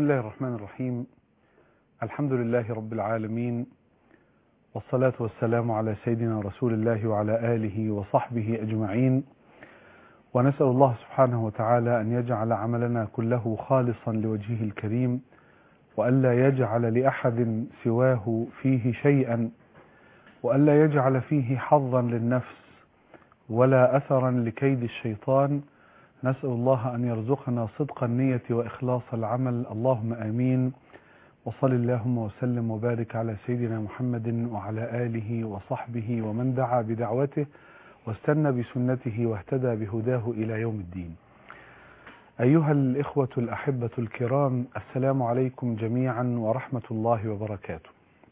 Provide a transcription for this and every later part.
الله الرحمن الرحيم. الحمد لله رب العالمين، والصلاة والسلام على سيدنا رسول الله وعلى آله وصحبه أجمعين، ونسأل الله سبحانه وتعالى أن يجعل عملنا كله خالصا لوجهه الكريم، وألا يجعل لأحد سواه فيه شيئا، وألا يجعل فيه حظا للنفس ولا أثرا لكيد الشيطان. نسأل الله أن يرزقنا صدق النية وإخلاص العمل، اللهم آمين. وصل اللهم وسلم وبارك على سيدنا محمد وعلى آله وصحبه ومن دعا بدعوته واستنى بسنته واهتدى بهداه إلى يوم الدين. أيها الإخوة الأحبة الكرام، السلام عليكم جميعا ورحمة الله وبركاته.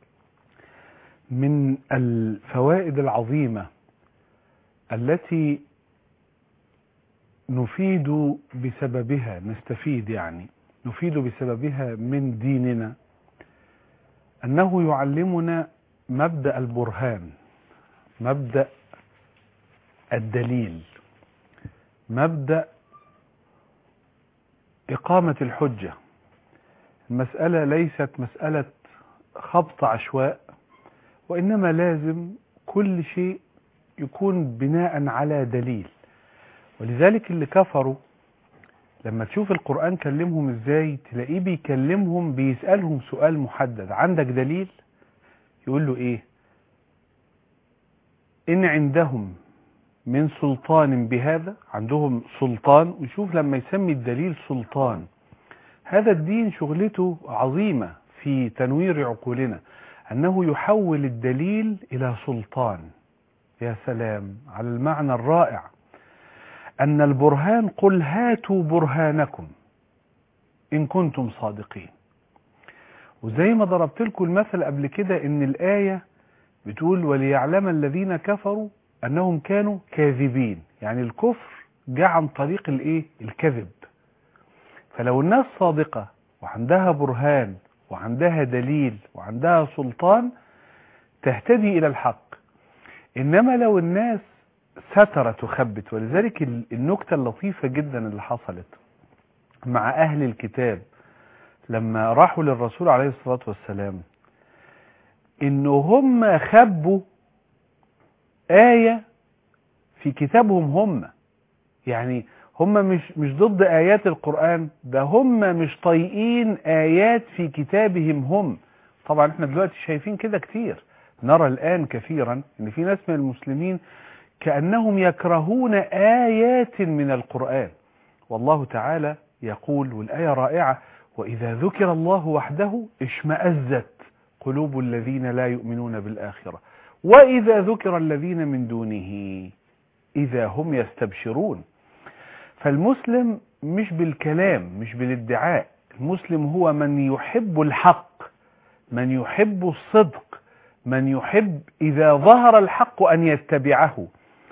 من الفوائد العظيمة التي نستفيد بسببها من ديننا أنه يعلمنا مبدأ البرهان، مبدأ الدليل، مبدأ إقامة الحجة. المسألة ليست مسألة خبط عشواء، وإنما لازم كل شيء يكون بناء على دليل. ولذلك اللي كفروا لما تشوف القرآن كلمهم ازاي، تلاقيه بيكلمهم بيسألهم سؤال محدد: عندك دليل؟ يقول له ايه؟ إن عندهم من سلطان بهذا، عندهم سلطان. وشوف لما يسمي الدليل سلطان، هذا الدين شغلته عظيمة في تنوير عقولنا، أنه يحول الدليل إلى سلطان. يا سلام على المعنى الرائع، أن البرهان قل هاتوا برهانكم إن كنتم صادقين. وزي ما ضربت لكم المثل قبل كده، إن الآية بتقول وليعلم الذين كفروا أنهم كانوا كاذبين، يعني الكفر جاء عن طريق الكذب. فلو الناس صادقة وعندها برهان وعندها دليل وعندها سلطان تهتدي إلى الحق. إنما لو الناس سترت وخبت، ولذلك النكتة اللطيفة جدا اللي حصلت مع أهل الكتاب لما راحوا للرسول عليه الصلاة والسلام، إنه هم خبوا آية في كتابهم. يعني هم مش ضد آيات القرآن، ده هم مش طايقين آيات في كتابهم. طبعا احنا دلوقتي شايفين كده كتير، نرى الآن كثيرا إن في ناس من المسلمين كأنهم يكرهون آيات من القرآن. والله تعالى يقول، والآية رائعة: وإذا ذكر الله وحده اشمأزت قلوب الذين لا يؤمنون بالآخرة وإذا ذكر الذين من دونه إذا هم يستبشرون. فالمسلم مش بالكلام، مش بالادعاء. المسلم هو من يحب الحق، من يحب الصدق، من يحب إذا ظهر الحق أن يتبعه.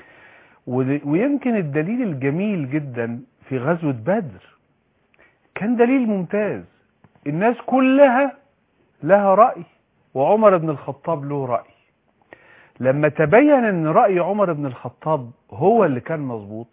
ويمكن الدليل الجميل جدا في غزوة بدر كان دليل ممتاز. الناس كلها لها رأي، وعمر بن الخطاب له رأي. لما تبين ان رأي عمر بن الخطاب هو اللي كان مظبوط،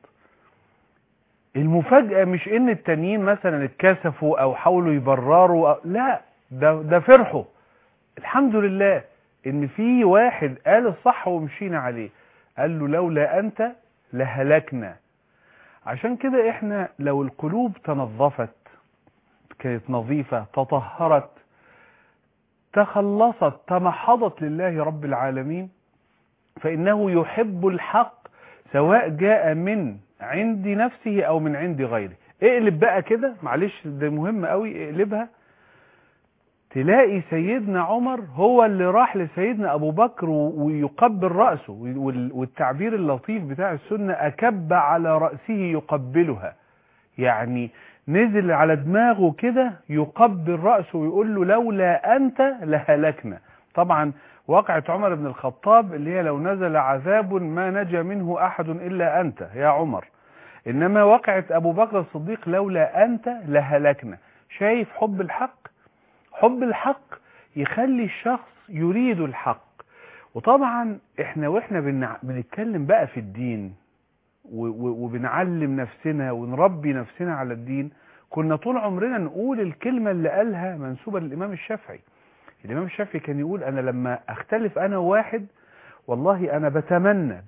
المفاجأة مش ان التانيين مثلا اتكسفوا او حاولوا يبرروا لا، ده فرحوا. الحمد لله ان في واحد قال الصح ومشينا عليه، قال له لولا انت لهلكنا. عشان كده احنا لو القلوب تنظفت، كانت نظيفة، تطهرت، تخلصت، تمحضت لله رب العالمين، فإنه يحب الحق سواء جاء من عند نفسه أو من عند غيره. اقلب بقى كده، معلش ده مهم قوي، اقلبها تلاقي سيدنا عمر هو اللي راح لسيدنا أبو بكر ويقبل رأسه، والتعبير اللطيف بتاع السنة أكب على رأسه يقبلها، يعني نزل على دماغه كده يقبل رأسه ويقول له لولا أنت لهلكنا. طبعا وقعة عمر بن الخطاب اللي هي لو نزل عذاب ما نجا منه أحد إلا أنت يا عمر. إنما وقعة أبو بكر الصديق لولا أنت لهلكنا. شايف حب الحق؟ حب الحق يخلي الشخص يريد الحق. وطبعا واحنا بنتكلم بقى في الدين وبنعلم نفسنا ونربي نفسنا على الدين، كنا طول عمرنا نقول الكلمة اللي قالها منسوبة للإمام الشافعي. الإمام الشافعي كان يقول أنا لما أختلف أنا وواحد والله أنا بتمنى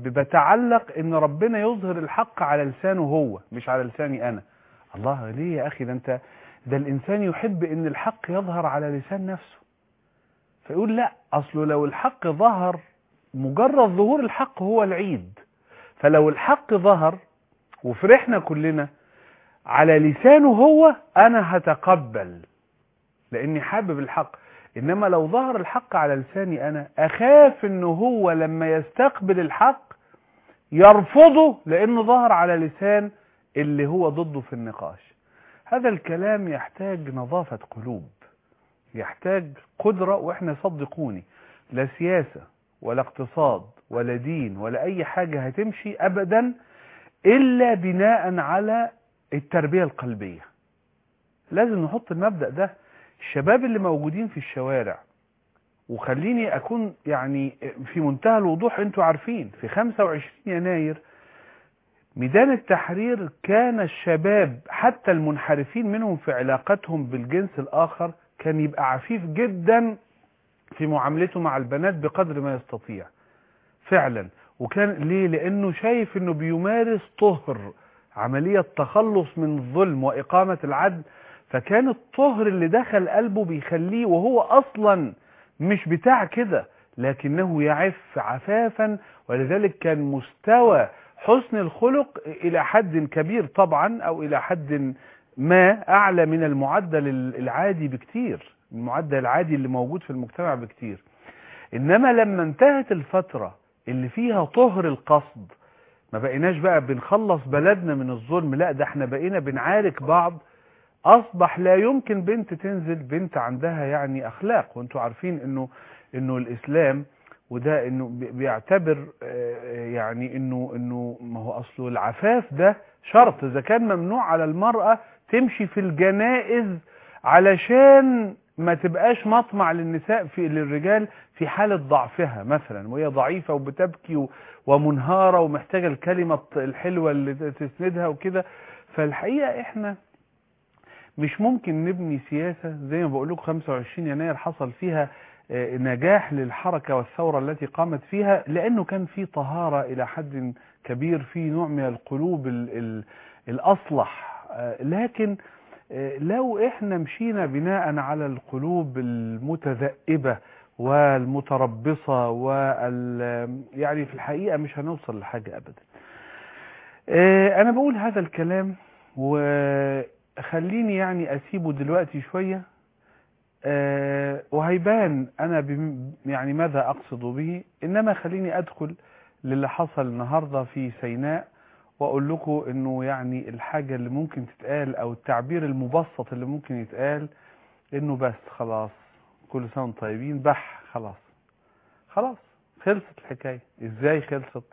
بتعلق إن ربنا يظهر الحق على لسانه هو مش على لساني أنا. الله، ليه يا أخي؟ ده الإنسان يحب إن الحق يظهر على لسان نفسه. فيقول لا، أصله لو الحق ظهر، مجرد ظهور الحق هو العيد، فلو الحق ظهر وفرحنا كلنا على لسانه هو، أنا هتقبل لأني حابب الحق. إنما لو ظهر الحق على لساني أنا، أخاف إنه هو لما يستقبل الحق يرفضه لأنه ظهر على لسان اللي هو ضده في النقاش. هذا الكلام يحتاج نظافة قلوب، يحتاج قدرة. وإحنا صدقوني لا سياسة ولا اقتصاد ولا دين ولا أي حاجة هتمشي أبدا إلا بناء على التربية القلبية. لازم نحط المبدأ ده. الشباب اللي موجودين في الشوارع، وخليني أكون يعني في منتهى الوضوح، أنتوا عارفين في 25 يناير ميدان التحرير كان الشباب حتى المنحرفين منهم في علاقتهم بالجنس الآخر كان يبقى عفيف جدا في معاملته مع البنات بقدر ما يستطيع فعلا. وكان ليه؟ لأنه شايف أنه بيمارس طهر، عملية تخلص من الظلم وإقامة العدل. فكان الطهر اللي دخل قلبه بيخليه، وهو أصلا مش بتاع كده، لكنه يعف عفافا. ولذلك كان مستوى حسن الخلق إلى حد كبير طبعا، أو إلى حد ما أعلى من المعدل العادي بكتير، المعدل العادي اللي موجود في المجتمع بكتير. إنما لما انتهت الفترة اللي فيها طهر القصد، ما بقيناش بقى بنخلص بلدنا من الظلم، لا ده احنا بقينا بنعارك بعض. أصبح لا يمكن بنت تنزل، بنت عندها يعني أخلاق. وانتوا عارفين إنه الإسلام وده إنه بيعتبر يعني إنه ما هو أصله العفاف ده شرط. إذا كان ممنوع على المرأة تمشي في الجنائز علشان ما تبقاش مطمع للرجال في حالة ضعفها مثلا، وهي ضعيفة وبتبكي ومنهارة ومحتاجة الكلمة الحلوة اللي تسندها وكده. فالحقيقة احنا مش ممكن نبني سياسة زي ما بقول لكم 25 يناير حصل فيها نجاح للحركة والثورة التي قامت فيها، لأنه كان في طهارة إلى حد كبير، في نوع من القلوب الأصلح. لكن لو احنا مشينا بناء على القلوب المتذئبة والمتربصة يعني في الحقيقة مش هنوصل لحاجة أبدا. أنا بقول هذا الكلام وخليني يعني أسيبه دلوقتي شوية، وهيبان أنا يعني ماذا أقصد به. إنما خليني أدخل للي حصل النهاردة في سيناء وأقول لكم إنه يعني الحاجة اللي ممكن تتقال أو التعبير المبسط اللي ممكن يتقال إنه بس خلاص، كل سنة وانتم طيبين، خلاص خلصت الحكاية. إزاي خلصت؟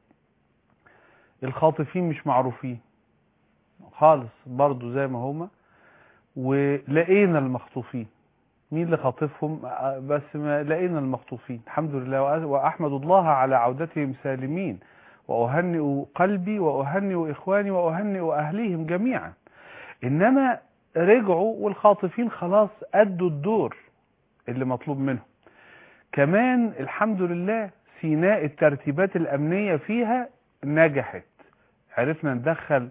الخاطفين مش معروفين خالص برضو زي ما هما، ولقينا المخطوفين. مين اللي خاطفهم؟ بس ما لقينا المخطوفين الحمد لله، وأحمد الله على عودتهم سالمين، وأهنئ قلبي وأهنئ إخواني وأهنئ أهليهم جميعا. إنما رجعوا والخاطفين خلاص أدوا الدور اللي مطلوب منهم. كمان الحمد لله سيناء الترتيبات الأمنية فيها نجحت، عرفنا ندخل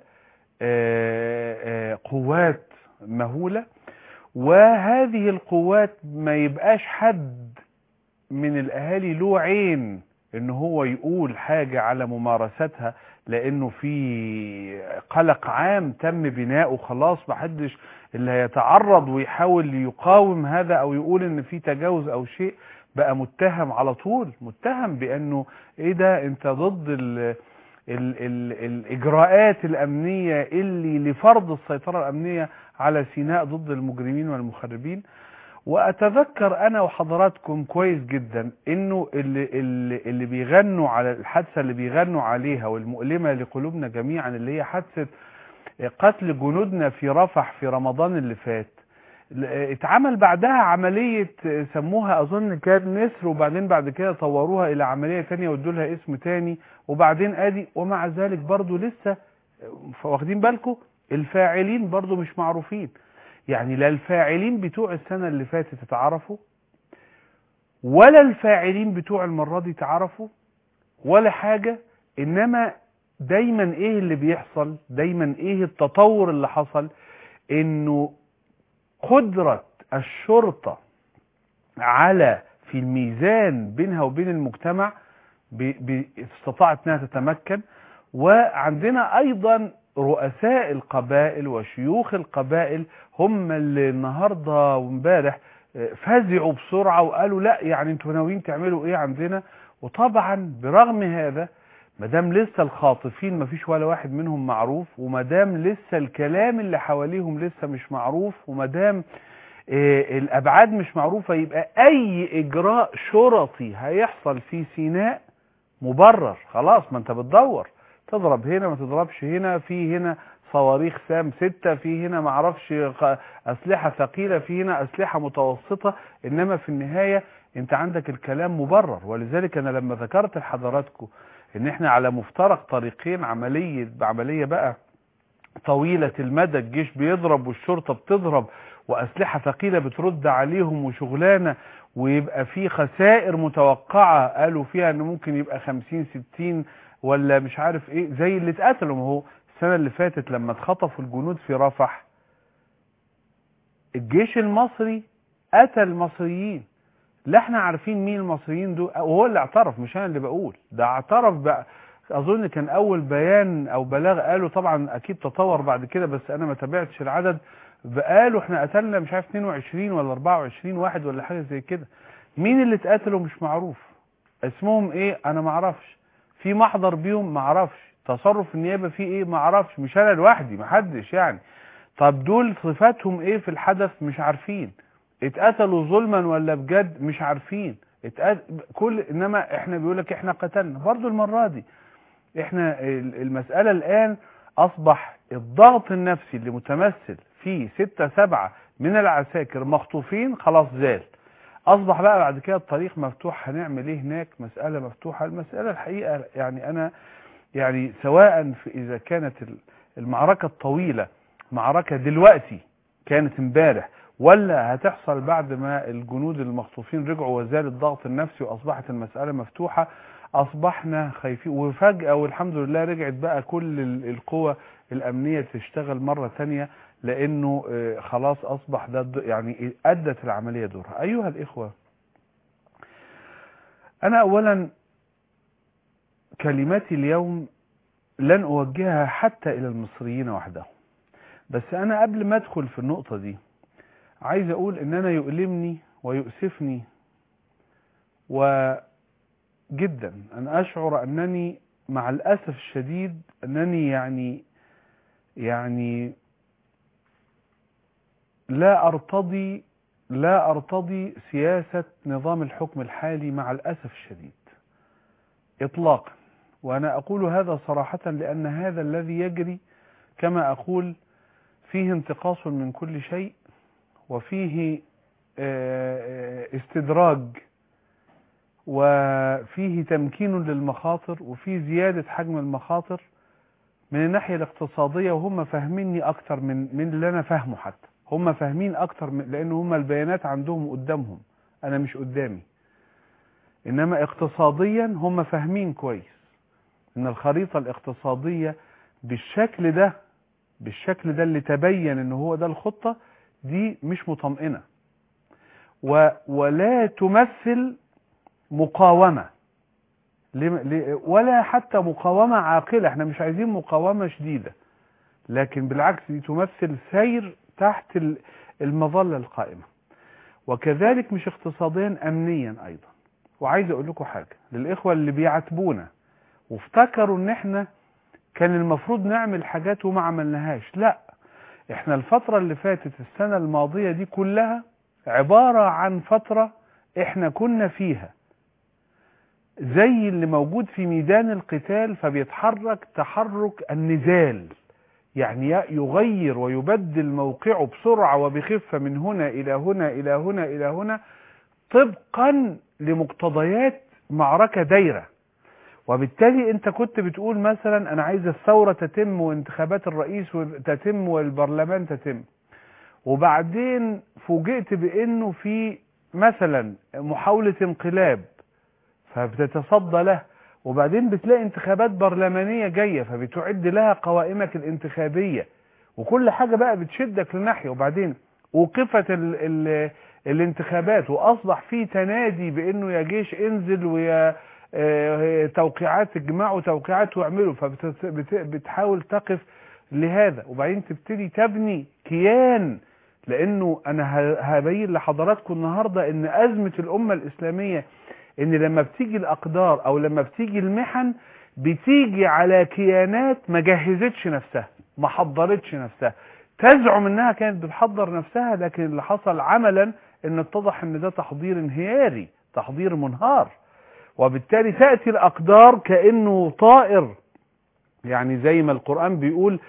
قوات مهولة، وهذه القوات ما يبقاش حد من الأهالي له عين إن هو يقول حاجة على ممارستها، لأنه في قلق عام تم بناؤه خلاص، محدش اللي هيتعرض ويحاول يقاوم هذا أو يقول إن في تجاوز أو شيء بقى متهم على طول، متهم بأنه إيه ده، أنت ضد الإجراءات الأمنية اللي لفرض السيطرة الأمنية على سيناء ضد المجرمين والمخربين. وأتذكر أنا وحضراتكم كويس جدا إنه اللي بيغنوا على الحادثة اللي بيغنوا عليها والمؤلمة لقلوبنا جميعا، اللي هي حادثة قتل جنودنا في رفح في رمضان اللي فات، اتعمل بعدها عملية سموها أظن كان نسر، وبعدين بعد كده طوروها إلى عملية تانية وادوا لها اسم تاني، وبعدين ومع ذلك برضو لسه واخدين بالكم الفاعلين برضو مش معروفين. يعني لا الفاعلين بتوع السنة اللي فاتت اتعرفوا، ولا الفاعلين بتوع المرة دي اتعرفوا، ولا حاجة. انما دايما ايه اللي بيحصل؟ دايما ايه التطور اللي حصل؟ انه قدرة الشرطة على في الميزان بينها وبين المجتمع استطاعت انها تتمكن. وعندنا ايضا رؤساء القبائل وشيوخ القبائل هم اللي النهارده وامبارح فزعوا بسرعه وقالوا لا، يعني انتوا ناويين تعملوا ايه عندنا؟ وطبعا برغم هذا مادام لسه الخاطفين مفيش ولا واحد منهم معروف، ومادام لسه الكلام اللي حواليهم لسه مش معروف، ومادام الابعاد مش معروفه، يبقى اي اجراء شرطي هيحصل في سيناء مبرر. خلاص، ما انت بتدور تضرب هنا ما تضربش هنا، في هنا صواريخ سام 6، في هنا ما اعرفش اسلحه ثقيله، في هنا اسلحه متوسطه، انما في النهايه انت عندك الكلام مبرر. ولذلك انا لما ذكرت لحضراتكم ان احنا على مفترق طريقين، عمليه بقى طويله المدى، الجيش بيضرب والشرطه بتضرب واسلحه ثقيله بترد عليهم وشغلانه، ويبقى في خسائر متوقعه قالوا فيها ان ممكن يبقى 50 60 ولا مش عارف ايه، زي اللي اتقتلوا. ما هو السنه اللي فاتت لما اتخطفوا الجنود في رفح، الجيش المصري قتل مصريين. لا احنا عارفين مين المصريين دول، وهو اللي اعترف، مش انا اللي بقول، ده اعترف بقى. اظن كان اول بيان او بلاغ قالوا، طبعا اكيد تطور بعد كده بس انا ما تابعتش العدد، قالوا احنا قتلنا مش عارف 22 ولا 24 واحد ولا حاجه زي كده. مين اللي اتقتلوا مش معروف، اسمهم ايه انا ما اعرفش، في محضر بيهم ما اعرفش، تصرف النيابه فيه ايه ما اعرفش، مش انا لوحدي، ما حدش يعني. طب دول صفاتهم ايه في الحدث مش عارفين، اتقتلوا ظلما ولا بجد مش عارفين، انما احنا بيقولك احنا قتلنا. برضو المره دي احنا المساله الان اصبح الضغط النفسي اللي متمثل في 6-7 من العساكر مخطوفين خلاص زال، اصبح بقى بعد كده الطريق مفتوح، هنعمل ايه هناك؟ مساله مفتوحه. المساله الحقيقه يعني انا يعني سواء في اذا كانت المعركه الطويله معركه دلوقتي كانت امبارح، ولا هتحصل بعد ما الجنود المخطوفين رجعوا وزال الضغط النفسي واصبحت المساله مفتوحه، اصبحنا خايفين. وفجاه والحمد لله رجعت بقى كل القوى الامنيه تشتغل مره ثانيه، لانه خلاص اصبح ده يعني ادت العمليه دورها. ايها الاخوه، انا اولا كلماتي اليوم لن اوجهها حتى الى المصريين وحدهم، بس انا قبل ما ادخل في النقطه دي عايز اقول ان انا يؤلمني ويؤسفني وجدا ان اشعر انني مع الاسف الشديد انني يعني لا ارتضي سياسة نظام الحكم الحالي مع الاسف الشديد اطلاقا. وانا اقول هذا صراحة لان هذا الذي يجري كما اقول فيه انتقاص من كل شيء، وفيه استدراج، وفيه تمكين للمخاطر، وفيه زيادة حجم المخاطر من الناحية الاقتصادية. وهم فاهميني اكتر من اللي انا فاهمه، حتى هم فاهمين اكتر لان هم البيانات عندهم قدامهم، انا مش قدامي. انما اقتصاديا هم فاهمين كويس ان الخريطة الاقتصادية بالشكل ده اللي تبين ان هو ده الخطة دي مش مطمئنة، ولا تمثل مقاومة ولا حتى مقاومة عاقلة. احنا مش عايزين مقاومة شديدة، لكن بالعكس دي تمثل سير تحت المظلة القائمة. وكذلك مش اقتصاديا، امنيا ايضا. وعايز اقول لكم حاجة للاخوة اللي بيعاتبونا وافتكروا ان احنا كان المفروض نعمل حاجات وما عملناهاش. لا، احنا الفترة اللي فاتت السنة الماضية دي كلها عبارة عن فترة احنا كنا فيها زي اللي موجود في ميدان القتال فبيتحرك تحرك النزال، يعني يغير ويبدل موقعه بسرعة وبخفة من هنا إلى هنا إلى هنا إلى هنا طبقا لمقتضيات معركة دايرة. وبالتالي انت كنت بتقول مثلا انا عايز الثورة تتم وانتخابات الرئيس تتم والبرلمان تتم، وبعدين فوجئت بانه في مثلا محاولة انقلاب فبتتصدى له، وبعدين بتلاقي انتخابات برلمانية جاية فبتعد لها قوائمك الانتخابية، وكل حاجة بقى بتشدك لناحية، وبعدين وقفت الانتخابات واصبح في تنادي بانه يا جيش انزل ويا توقيعات اجمعوا توقيعات واعملوا، فبتحاول تقف لهذا، وبعدين تبتدي تبني كيان. لانه انا هبين لحضراتكم النهاردة ان ازمة الامة الاسلامية ان لما بتيجي الاقدار او لما بتيجي المحن بتيجي على كيانات ما جهزتش نفسها، ما حضرتش نفسها، تزعم انها كانت بتحضر نفسها، لكن اللي حصل عملا ان اتضح ان ده تحضير انهياري، تحضير منهار. وبالتالي تأتي الاقدار كأنه طائر، يعني زي ما القرآن بيقول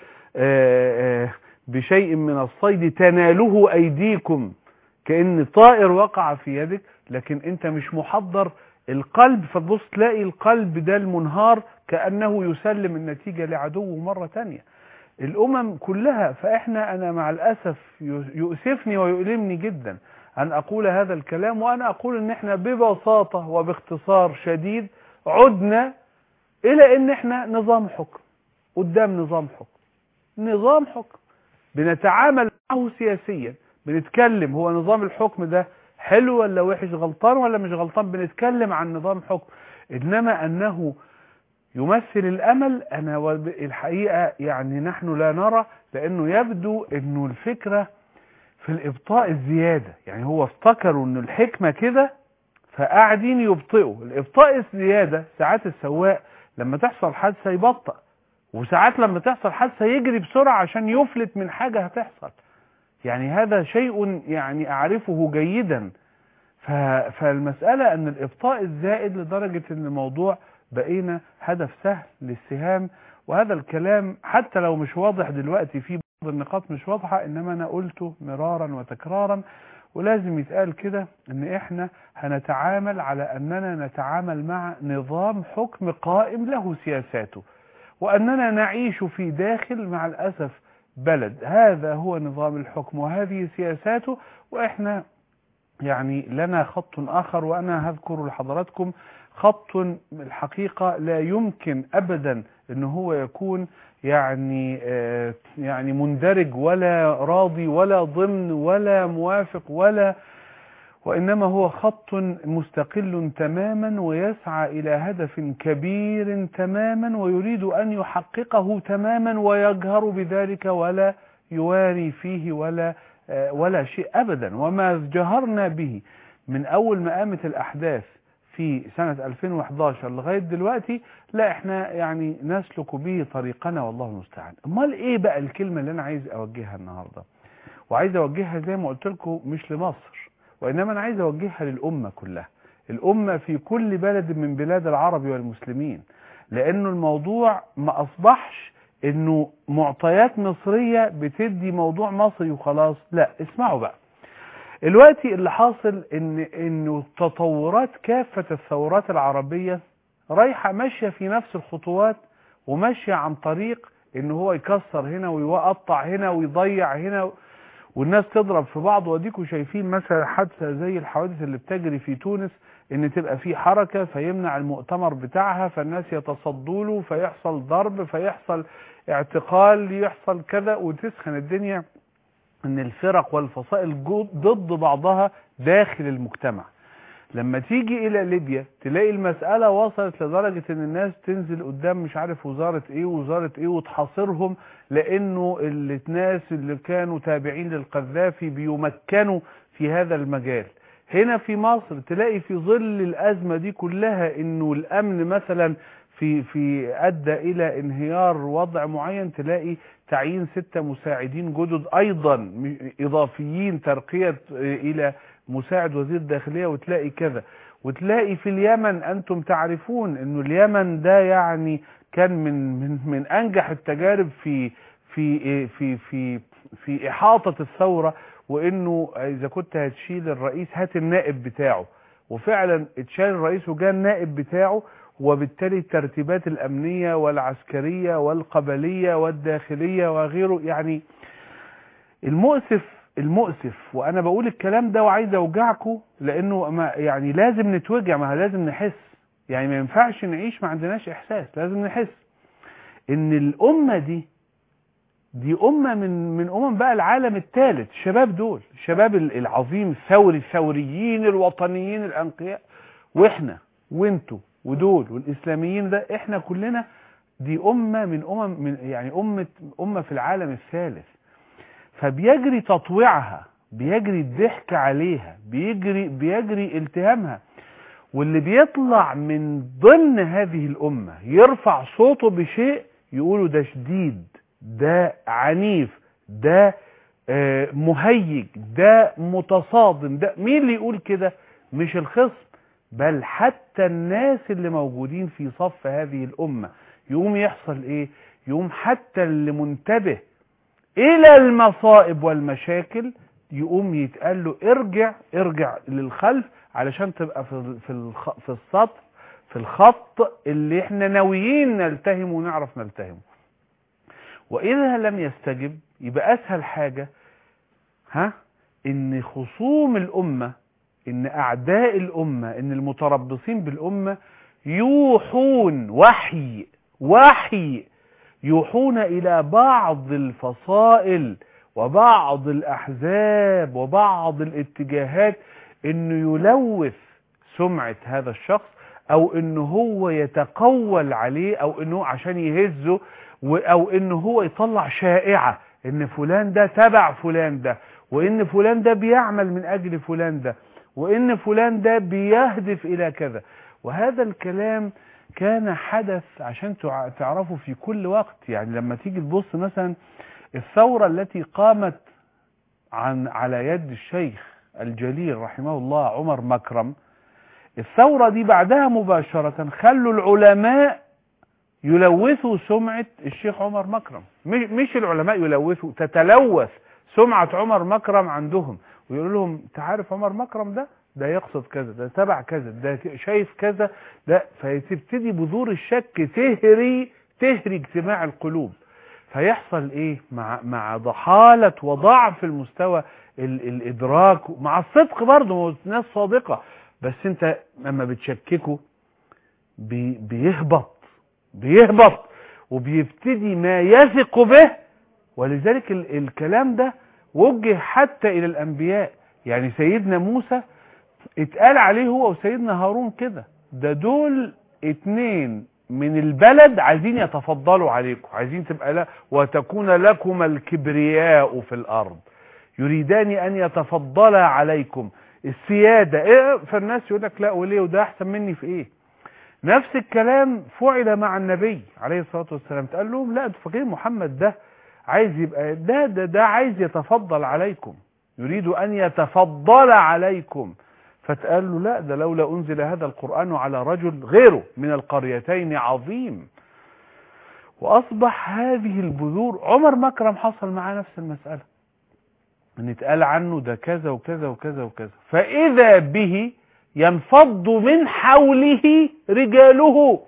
بشيء من الصيد تناله ايديكم، كأن طائر وقع في يدك لكن انت مش محضر القلب، فتبص تلاقي القلب ده المنهار كأنه يسلم النتيجة لعدوه مرة تانية. الامم كلها، انا مع الاسف يؤسفني ويؤلمني جدا ان اقول هذا الكلام، وانا اقول ان احنا ببساطة وباختصار شديد عدنا الى ان احنا نظام حكم قدام نظام حكم، نظام حكم بنتعامل معه سياسيا، بنتكلم هو نظام الحكم ده حلو ولا وحش، غلطان ولا مش غلطان، بنتكلم عن نظام حكم. انما انه يمثل الامل، انا الحقيقة يعني نحن لا نرى، لانه يبدو انه الفكرة في الابطاء الزيادة، يعني هو افتكروا انه الحكمة كده فقاعدين يبطئوا. الابطاء الزيادة ساعات السواق لما تحصل حادثة يبطأ، وساعات لما تحصل حادثة يجري بسرعة عشان يفلت من حاجة هتحصل، يعني هذا شيء يعني أعرفه جيدا. فالمسألة أن الإبطاء الزائد لدرجة أن الموضوع بقينا هدف سهل للسهام، وهذا الكلام حتى لو مش واضح دلوقتي في بعض النقاط مش واضحة، إنما أنا قلته مرارا وتكرارا، ولازم يتقال كده أن إحنا هنتعامل على أننا نتعامل مع نظام حكم قائم له سياساته، وأننا نعيش في داخل مع الأسف بلد هذا هو نظام الحكم وهذه سياساته، وإحنا يعني لنا خط آخر، وأنا هذكر لحضراتكم خط الحقيقة لا يمكن أبدا أنه هو يكون يعني مندرج ولا راضي ولا ضمن ولا موافق وإنما هو خط مستقل تماما ويسعى إلى هدف كبير تماما ويريد أن يحققه تماما ويجهر بذلك ولا يواري فيه ولا شيء أبدا. وما جهرنا به من أول ما قامت الأحداث في سنة 2011 لغاية دلوقتي، لا احنا يعني نسلك به طريقنا والله المستعان. امال ايه بقى الكلمة اللي انا عايز اوجهها النهاردة؟ وعايز اوجهها زي ما قلت لكم مش لمصر، وإنما أنا عايز أوجهها للأمة كلها، الأمة في كل بلد من بلاد العرب والمسلمين، لأنه الموضوع ما أصبحش إنه معطيات مصرية بتدي موضوع مصري وخلاص، لا اسمعوا بقى. الوقتي اللي حاصل إنه تطورات كافة الثورات العربية رايحة ماشية في نفس الخطوات، وماشية عن طريق إنه هو يكسر هنا ويقطع هنا ويضيع هنا والناس تضرب في بعض. وديكوا شايفين مثلا حادثة زي الحوادث اللي بتجري في تونس، ان تبقى في حركة فيمنع المؤتمر بتاعها فالناس يتصدوا له فيحصل ضرب فيحصل اعتقال يحصل كذا وتسخن الدنيا، ان الفرق والفصائل ضد بعضها داخل المجتمع. لما تيجي الى ليبيا تلاقي المسألة وصلت لدرجة ان الناس تنزل قدام مش عارف وزارة ايه ووزارة ايه وتحاصرهم، لانه الناس اللي كانوا تابعين للقذافي بيمكنوا في هذا المجال. هنا في مصر تلاقي في ظل الازمة دي كلها انه الامن مثلا في ادى الى انهيار وضع معين، تلاقي تعيين 6 مساعدين جدد ايضا اضافيين ترقية الى مساعد وزير داخلية، وتلاقي كذا. وتلاقي في اليمن انتم تعرفون انه اليمن ده يعني كان من انجح التجارب في احاطة الثورة، وانه اذا كنت هتشيل الرئيس هات النائب بتاعه، وفعلا اتشال الرئيس وجاء النائب بتاعه، وبالتالي الترتيبات الأمنية والعسكرية والقبلية والداخلية وغيره. يعني المؤسف وأنا بقول الكلام ده وعايز أوجعكم، لأنه يعني لازم نتوجع، ما لازم نحس. يعني ما ينفعش نعيش ما عندناش إحساس، لازم نحس إن الأمة دي أمة من أمم بقى العالم الثالث. الشباب دول، الشباب العظيم الثوريين الوطنيين الأنقياء، وإحنا وإنتوا ودول والإسلاميين ده، إحنا كلنا دي أمة يعني أمة في العالم الثالث. فبيجري تطويعها، بيجري الضحك عليها، بيجري التهامها. واللي بيطلع من ضمن هذه الأمة يرفع صوته بشيء يقولوا ده شديد، ده عنيف، ده مهيج، ده متصادم. ده مين اللي يقول كده؟ مش الخصم، بل حتى الناس اللي موجودين في صف هذه الأمة. يقوم يحصل ايه؟ يقوم حتى اللي منتبه الى المصائب والمشاكل يقوم يتقال له ارجع للخلف علشان تبقى في السطر، في الخط اللي احنا ناويين نلتهم ونعرف نلتهمه. واذا لم يستجب يبقى اسهل حاجة ان خصوم الامة، ان اعداء الامة، ان المتربصين بالامة يوحون وحي يوحون الى بعض الفصائل وبعض الاحزاب وبعض الاتجاهات انه يلوث سمعة هذا الشخص، او انه هو يتقول عليه، او انه عشان يهزه، او انه هو يطلع شائعة ان فلان ده تبع فلان ده، وان فلان ده بيعمل من اجل فلان ده، وان فلان ده بيهدف الى كذا. وهذا الكلام كان حدث عشان تعرفوا في كل وقت. يعني لما تيجي تبص مثلا الثورة التي قامت على يد الشيخ الجليل رحمه الله عمر مكرم، الثورة دي بعدها مباشرة خلوا العلماء يلوثوا سمعة الشيخ عمر مكرم. مش العلماء يلوثوا، تتلوث سمعة عمر مكرم عندهم، ويقولوا لهم تعرف عمر مكرم ده يقصد كذا، ده تبع كذا، ده شايف كذا، ده. فتبتدي بذور الشك تهري اجتماع القلوب. فيحصل ايه مع ضحالة وضعف المستوى الادراك، مع الصدق برضه، ناس صادقة، بس انت لما بتشككه بيهبط وبيبتدي ما يثق به. ولذلك الكلام ده وجه حتى الى الانبياء. يعني سيدنا موسى اتقال عليه هو وسيدنا هارون كده، دول اتنين من البلد عايزين يتفضلوا عليكم، عايزين تبقى لا وتكون لكم الكبرياء في الارض، يريدان ان يتفضلا عليكم السيادة. ايه؟ فالناس يقول لك لا وليه، وده احسن مني في ايه؟ نفس الكلام فعل مع النبي عليه الصلاة والسلام. تقال لهم لا انتوا فاكرين محمد ده عايز يبقى ده عايز يتفضل عليكم، يريد ان يتفضل عليكم. فتقال له لا، ده لولا انزل هذا القرآن على رجل غيره من القريتين عظيم. واصبح هذه البذور. عمر مكرم حصل معاه نفس المسألة، ان اتقال عنه ده كذا وكذا وكذا وكذا، فاذا به ينفض من حوله رجاله،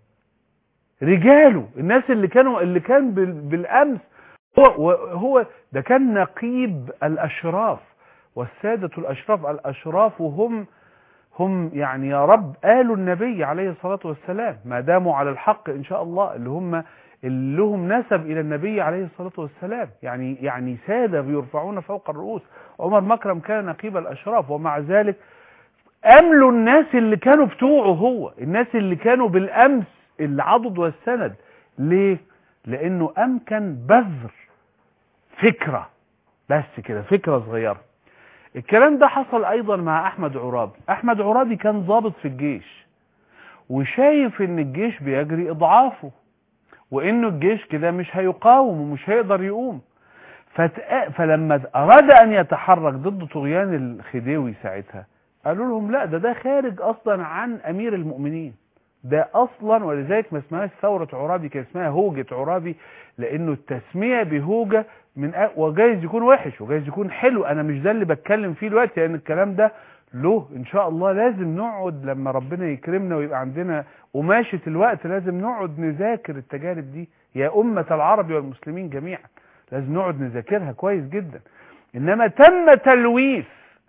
الناس اللي كان بالامس هو ده كان نقيب الاشراف والسادة الاشراف هم يعني يا رب آل النبي عليه الصلاة والسلام، ما داموا على الحق ان شاء الله، اللي لهم نسب الى النبي عليه الصلاة والسلام، يعني سادة بيرفعون فوق الرؤوس. عمر مكرم كان نقيب الاشراف، ومع ذلك املوا الناس اللي كانوا بتوعه هو، الناس اللي كانوا بالامس العضد والسند. ليه؟ لانه امكن بذر فكرة، بس كده فكرة صغيرة. الكلام ده حصل ايضا مع احمد عرابي. احمد عرابي كان ضابط في الجيش، وشايف ان الجيش بيجري اضعافه، وانه الجيش كده مش هيقاوم ومش هيقدر يقوم. فلما اراد ان يتحرك ضد طغيان الخديوي ساعتها، قالوا لهم لا، ده خارج اصلا عن امير المؤمنين، ده اصلا. ولذلك ما اسمهاش ثورة عرابي، كان اسمها هوجة عرابي، لانه التسمية بهوجة وجايز يكون وحش وجايز يكون حلو، انا مش ده اللي بتكلم فيه دلوقتي، لان الكلام ده له ان شاء الله لازم نقعد لما ربنا يكرمنا ويبقى عندنا قماشة الوقت، لازم نقعد نذاكر التجارب دي يا أمة العرب والمسلمين جميعا، لازم نقعد نذاكرها كويس جدا. انما تم تلويث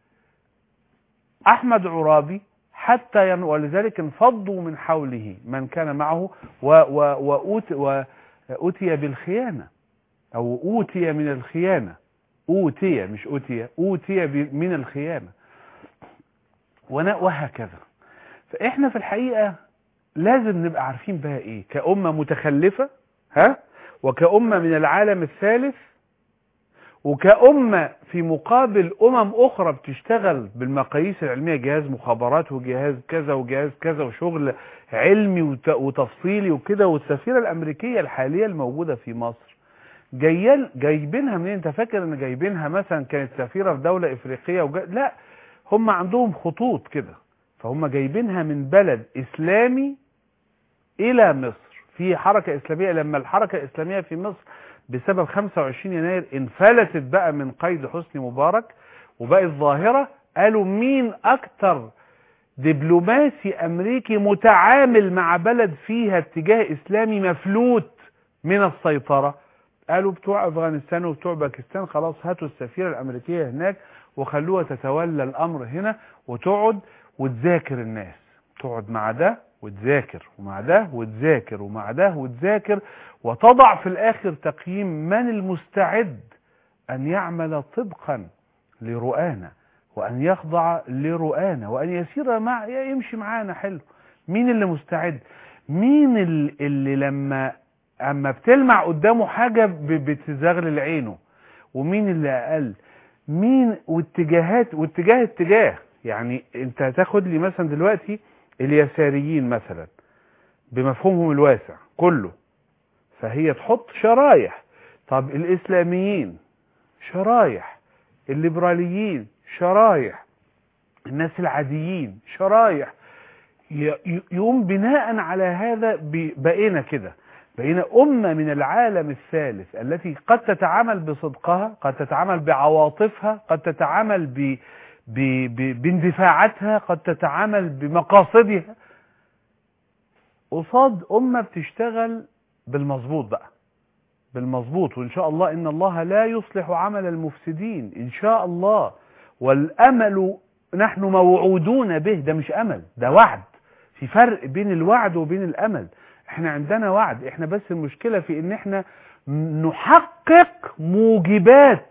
احمد عرابي حتى ولذلك انفضوا من حوله من كان معه وأوتي بالخيانة، او أوتي من الخيانة، أوتي مش أوتي، أوتي من الخيانة وهكذا. فاحنا في الحقيقة لازم نبقى عارفين بقى ايه كأمة متخلفة، وكأمة من العالم الثالث، وكأمة في مقابل أخرى بتشتغل بالمقاييس العلمية، جهاز مخابرات وجهاز كذا وجهاز كذا وشغل علمي وتفصيلي وكده. والسفيرة الأمريكية الحالية الموجودة في مصر جايبينها منين؟ انت فاكر ان جايبينها مثلا كانت سفيرة في دولة إفريقية لا، هم عندهم خطوط كده، فهم جايبينها من بلد إسلامي إلى مصر في حركة إسلامية. لما الحركة الإسلامية في مصر بسبب 25 يناير انفلتت بقى من قيد حسني مبارك وبقت ظاهرة، قالوا مين أكتر دبلوماسي أمريكي متعامل مع بلد فيها اتجاه إسلامي مفلوت من السيطرة؟ قالوا بتوع أفغانستان وبتوع باكستان. خلاص هاتوا السفيرة الأمريكية هناك وخلوها تتولى الأمر هنا وتقعد وتذاكر الناس، تقعد مع ده وتذاكر ومع ده وتذاكر ومع ده وتذاكر، وتضع في الآخر تقييم من المستعد أن يعمل طبقا لرؤانا وأن يخضع لرؤانا وأن يسير يمشي معانا حلو. مين اللي مستعد؟ مين اللي لما بتلمع قدامه حاجة بتزغلل عينه؟ ومين اللي أقل؟ مين؟ واتجاه يعني انت تاخد لي مثلا دلوقتي اليساريين مثلا بمفهومهم الواسع كله، فهي تحط شرايح. طب الإسلاميين شرايح، الليبراليين شرايح، الناس العاديين شرايح. يقوم بناء على هذا بقينا كده، بقينا أمة من العالم الثالث التي قد تتعامل بصدقها، قد تتعامل بعواطفها، قد تتعامل باندفاعاتها، قد تتعامل بمقاصدها، قصاد أمة بتشتغل بالمظبوط بقى، بالمظبوط. وإن شاء الله إن الله لا يصلح عمل المفسدين إن شاء الله. والأمل نحن موعودون به، ده مش أمل، ده وعد. في فرق بين الوعد وبين الأمل. احنا عندنا وعد، احنا بس المشكلة في ان احنا نحقق موجبات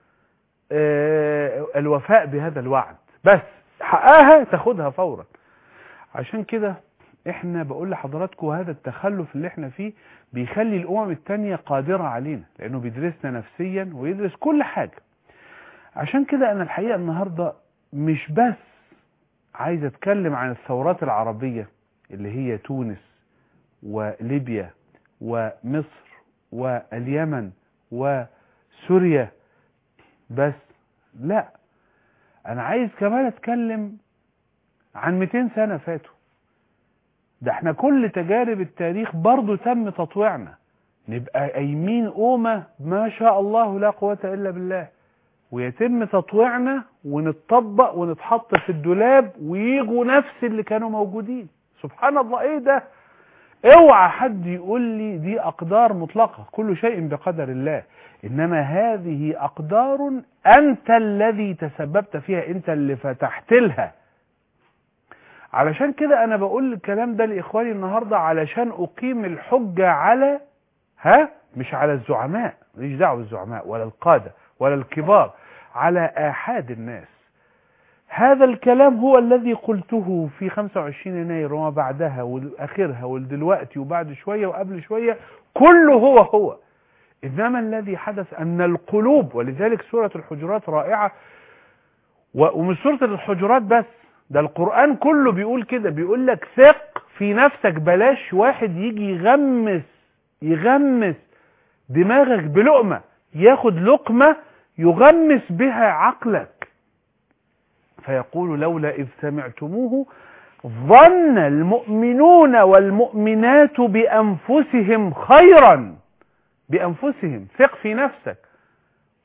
الوفاء بهذا الوعد، بس حققها تاخدها فورا. عشان كده احنا بقول لحضراتكم هذا التخلف اللي احنا فيه بيخلي الامم التانية قادرة علينا، لانه بيدرسنا نفسيا ويدرس كل حاجة. عشان كده انا الحقيقة النهاردة مش بس عايز اتكلم عن الثورات العربية اللي هي تونس وليبيا ومصر واليمن وسوريا بس، لا، انا عايز كمان اتكلم عن 200 سنة فاتوا. ده احنا كل تجارب التاريخ برضو تم تطويعنا، نبقى قايمين قومة ما شاء الله لا قوة الا بالله، ويتم تطويعنا ونتطبق ونتحط في الدولاب ويجوا نفس اللي كانوا موجودين. سبحان الله، ايه ده؟ اوعى حد يقول لي دي اقدار مطلقة، كل شيء بقدر الله. انما هذه اقدار انت الذي تسببت فيها، انت اللي فتحت لها. علشان كده انا بقول الكلام ده لاخواني النهاردة علشان اقيم الحجة على مش على الزعماء، ماليش دعوه بالزعماء ولا القادة ولا الكبار، على آحاد الناس. هذا الكلام هو الذي قلته في 25 يناير وما بعدها وآخرها والدلوقتي وبعد شوية وقبل شوية، كله هو. إنما الذي حدث أن القلوب، ولذلك سورة الحجرات رائعة، ومش سورة الحجرات بس، ده القرآن كله بيقول كده، بيقول لك ثق في نفسك، بلاش واحد يجي يغمس دماغك بلقمة، ياخد لقمة يغمس بها عقلك، فيقول لولا إذ سمعتموه ظن المؤمنون والمؤمنات بأنفسهم خيرا. بأنفسهم، ثق في نفسك.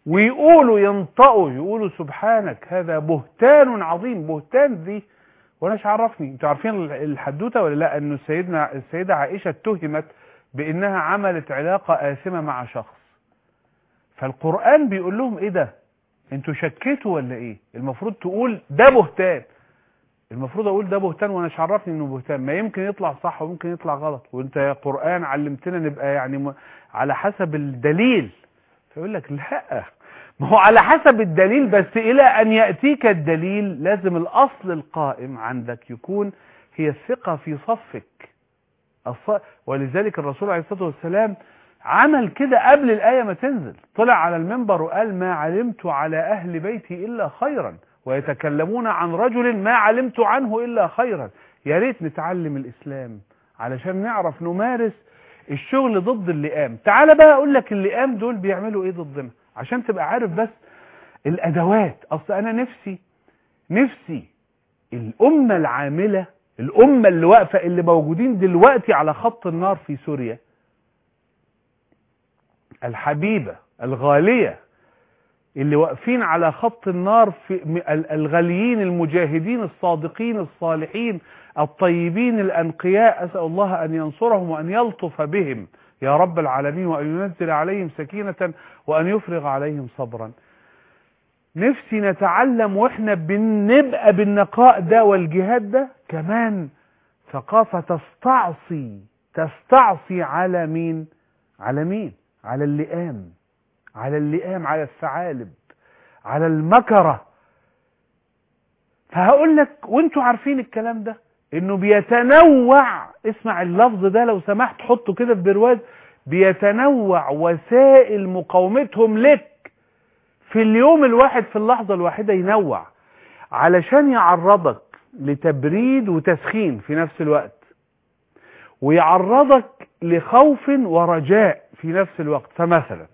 ويقولوا ينطقوا يقولوا سبحانك هذا بهتان عظيم. بهتان دي وانا عرفني، انتوا عارفين الحدوته ولا لا؟ انه السيده عائشه اتهمت بانها عملت علاقه آثمه مع شخص، فالقرآن بيقول لهم ايه ده؟ انتوا شكيتوا ولا ايه؟ المفروض تقول ده بهتان. المفروض اقول ده بهتان وانا عرفني انه بهتان، ما يمكن يطلع صح وممكن يطلع غلط، وانت يا قرآن علمتنا نبقى يعني على حسب الدليل. فيقول لك لا، ما هو على حسب الدليل، بس الى ان يأتيك الدليل لازم الاصل القائم عندك يكون هي الثقة في صفك. ولذلك الرسول عليه الصلاة والسلام عمل كده قبل الآية ما تنزل، طلع على المنبر وقال ما علمت على أهل بيتي إلا خيرا ويتكلمون عن رجل ما علمت عنه إلا خيرا. يا ريت نتعلم الإسلام علشان نعرف نمارس الشغل ضد اللئام. تعال بقى أقول لك اللئام دول بيعملوا إيه ضدنا عشان تبقى عارف بس الأدوات. أصل أنا نفسي الأمة العاملة، الأمة اللي واقفة، اللي موجودين دلوقتي على خط النار في سوريا، الحبيبة الغالية اللي واقفين على خط النار، في الغاليين المجاهدين الصادقين الصالحين الطيبين الأنقياء، أسأل الله أن ينصرهم وأن يلطف بهم يا رب العالمين، وأن ينزل عليهم سكينة وأن يفرغ عليهم صبرا. نفسي نتعلم وإحنا بنبقى بالنقاء ده والجهاد ده كمان ثقافة تستعصي على مين؟ على اللئام، على الثعالب، على المكرة. فهقول لك وانتوا عارفين الكلام ده انه بيتنوع، اسمع اللفظ ده لو سمحت حطه كده في برواز، بيتنوع وسائل مقاومتهم لك في اليوم الواحد، في اللحظة الواحدة ينوع علشان يعرضك لتبريد وتسخين في نفس الوقت، ويعرضك لخوف ورجاء في نفس الوقت. فمثلا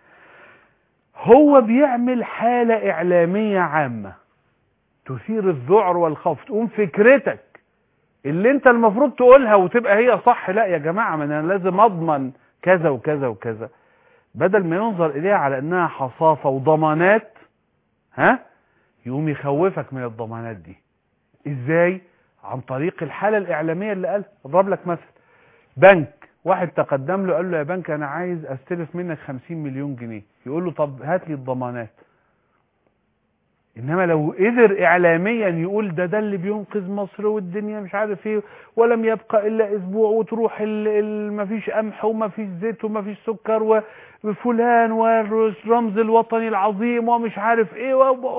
هو بيعمل حالة إعلامية عامة تثير الذعر والخوف، تقوم فكرتك اللي انت المفروض تقولها وتبقى هي صح، لا يا جماعة ما انا لازم اضمن كذا وكذا وكذا، بدل ما ينظر اليها على انها حصافة وضمانات، يقوم يخوفك من الضمانات دي. ازاي؟ عن طريق الحالة الإعلامية اللي قالها. اضرب لك مثل، بنك واحد تقدم له قال له يا بنك انا عايز استلف منك 50 مليون جنيه، يقول له طب هات لي الضمانات. انما لو قدر اعلاميا يقول ده اللي بينقذ مصر والدنيا مش عارف ايه، ولم يبقى الا اسبوع وتروح مفيش قمح ومفيش زيت ومفيش سكر وفلان والرمز الوطني العظيم ومش عارف ايه،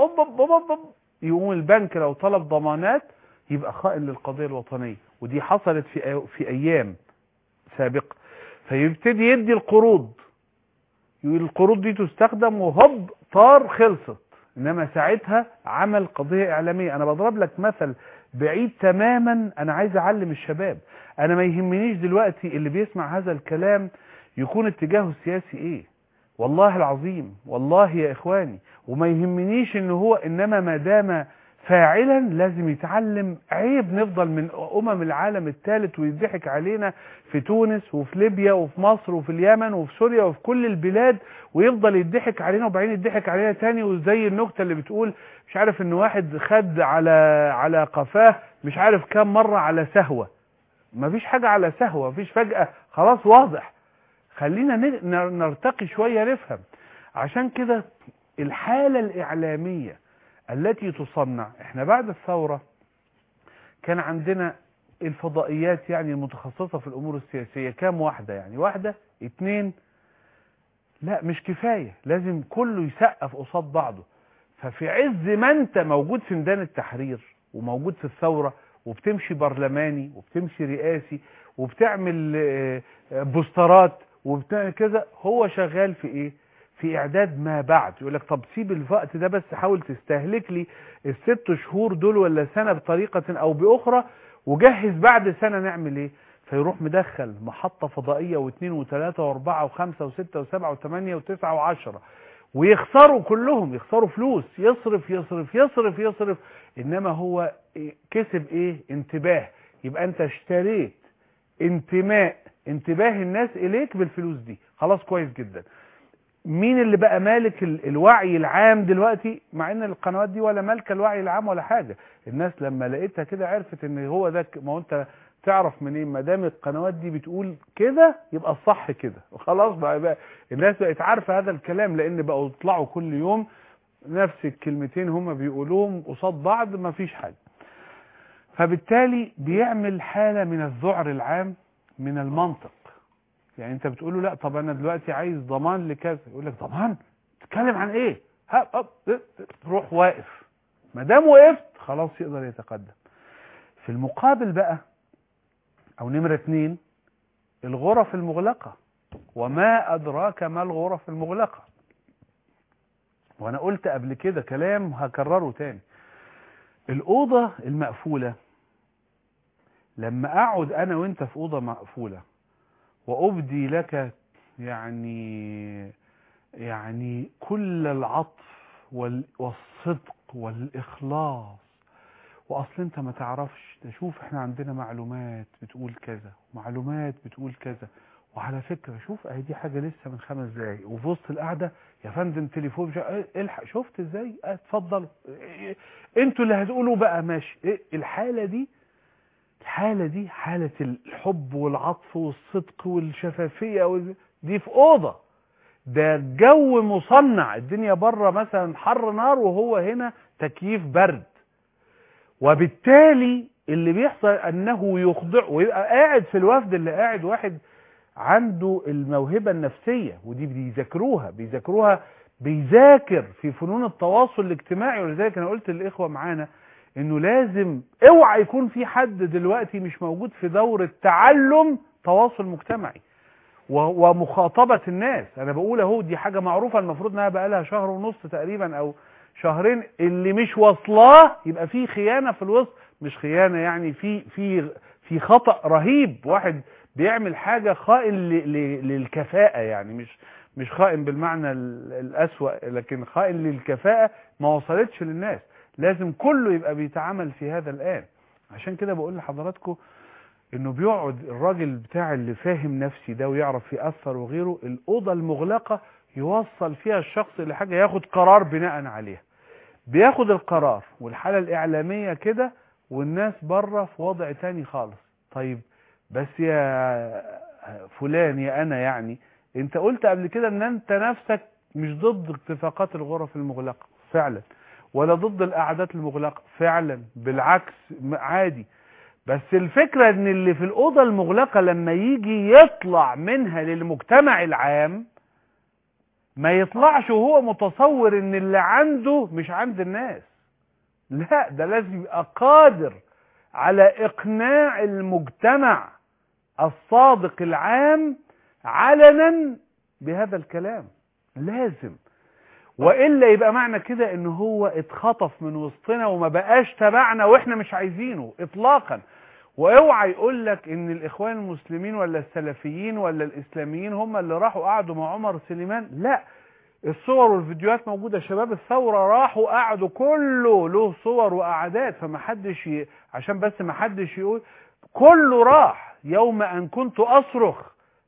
يقوم البنك لو طلب ضمانات يبقى خائن للقضية الوطنية. ودي حصلت في ايام سابقة. فيبتدي يدي القروض، يقول القروض دي تستخدم وهوب طار خلصت. انما ساعتها عمل قضية اعلامية. انا بضرب لك مثل بعيد تماما، انا عايز اعلم الشباب. انا ما يهمنيش دلوقتي اللي بيسمع هذا الكلام يكون اتجاهه السياسي ايه، والله العظيم والله يا اخواني، وما يهمنيش ان هو، انما ما دام فاعلا لازم يتعلم. عيب نفضل من العالم الثالث ويضحك علينا في تونس وفي ليبيا وفي مصر وفي اليمن وفي سوريا وفي كل البلاد، ويفضل يضحك علينا وبعدين يضحك علينا تاني. وزي النكتة اللي بتقول مش عارف ان واحد خد على قفاه مش عارف كام مرة على سهوة. مفيش حاجة على سهوة، مفيش فجأة، خلاص واضح. خلينا نرتقي شوية نفهم. عشان كده الحالة الإعلامية التي تصنع، احنا بعد الثورة كان عندنا الفضائيات يعني المتخصصة في الأمور السياسية كام واحدة؟ يعني واحدة اتنين؟ لا مش كفاية، لازم كله يسقف قصاد بعضه. ففي عز ما انت موجود في ميدان التحرير وموجود في الثورة وبتمشي برلماني وبتمشي رئاسي وبتعمل بوسترات وبتعمل كذا، هو شغال في ايه؟ في اعداد ما بعد. يقول لك طب سيب الوقت ده بس، حاول تستهلك لي ال6 شهور دول ولا سنة بطريقة او باخرى، وجهز بعد سنة نعمل ايه. فيروح مدخل محطة فضائية واثنين وثلاثة واربعة وخمسة وستة وسبعة وثمانية وتسعة وعشرة، ويخسروا كلهم، يخسروا فلوس، يصرف يصرف يصرف يصرف. انما هو كسب ايه؟ انتباه. يبقى انت اشتريت انتباه الناس اليك بالفلوس دي، خلاص كويس جدا. مين اللي بقى مالك الوعي العام دلوقتي؟ مع ان القنوات دي ولا مالكه الوعي العام ولا حاجه. الناس لما لقيتها كده عرفت ان هو ده. ما هو انت تعرف منين؟ ما دام القنوات دي بتقول كده يبقى الصح كده، وخلاص بقى الناس بقت عارفه هذا الكلام، لان بقوا يطلعوا كل يوم نفس الكلمتين هم بيقولوهم قصاد بعض، ما فيش حاجه. فبالتالي بيعمل حاله من الذعر العام من المنطق. يعني انت بتقول له لا طب انا دلوقتي عايز ضمان لكذا، يقول لك ضمان؟ تتكلم عن ايه؟ تروح واقف. ما دام وقفت خلاص يقدر يتقدم. في المقابل بقى، او نمرة 2، الغرف المغلقة. وما ادراك ما الغرف المغلقة؟ وانا قلت قبل كده كلام هكرره تاني. الاوضة المقفولة، لما اقعد انا وانت في اوضة مقفولة وأبدي لك يعني كل العطف والصدق والإخلاص، وأصل أنت ما تعرفش ده، شوف احنا عندنا معلومات بتقول كذا ومعلومات بتقول كذا، وعلى فكرة شوف اهي دي حاجة لسه من 5 دقايق، وفي وسط القعدة يا فندم تليفون الحق، شفت ازاي؟ اتفضل انتوا اللي هتقولوا بقى ماشي. الحالة دي حالة الحب والعطف والصدق والشفافية دي في أوضة. ده جو مصنع، الدنيا بره مثلا حر نار وهو هنا تكييف برد. وبالتالي اللي بيحصل أنه يخضع، ويبقى قاعد في الوفد اللي قاعد واحد عنده الموهبة النفسية، ودي بيذاكروها بيذاكر في فنون التواصل الاجتماعي. ولذلك أنا قلت للإخوة معانا انه لازم اوعى يكون في حد دلوقتي مش موجود في دورة تعلم تواصل مجتمعي ومخاطبة الناس. انا بقول اهو دي حاجة معروفة، المفروض انها بقى لها 1.5 شهر تقريبا او 2 شهر. اللي مش واصلاه يبقى في خيانة في الوسط، مش خيانة يعني في خطأ رهيب. واحد بيعمل حاجة خائن للكفاءة، يعني مش خائن بالمعنى الأسوأ، لكن خائن للكفاءة ما وصلتش للناس. لازم كله يبقى بيتعامل في هذا الآن. عشان كده بقول لحضراتكم انه بيقعد الراجل بتاع اللي فاهم نفسي ده ويعرف يأثر وغيره، الأوضة المغلقة يوصل فيها الشخص لحاجة ياخد قرار بناء عليها. بياخد القرار والحالة الإعلامية كده، والناس بره في وضع تاني خالص. طيب بس يا فلان يا أنا، يعني انت قلت قبل كده ان انت نفسك مش ضد اتفاقات الغرف المغلقة فعلا، ولا ضد القعدات المغلقة فعلا، بالعكس عادي. بس الفكرة ان اللي في الأوضة المغلقة لما يجي يطلع منها للمجتمع العام ما يطلعش وهو متصور ان اللي عنده مش عند الناس. لا، ده لازم يبقى قادر على اقناع المجتمع الصادق العام علنا بهذا الكلام، لازم. وإلا يبقى معنى كده ان هو اتخطف من وسطنا وما بقاش تبعنا واحنا مش عايزينه اطلاقا. واوعى يقول لك ان الاخوان المسلمين ولا السلفيين ولا الاسلاميين هم اللي راحوا قعدوا مع عمر سليمان. لا، الصور والفيديوهات موجودة. شباب الثورة راحوا قعدوا، كله له صور وقعدات، عشان بس ما حدش يقول كله راح. يوم ان كنت اصرخ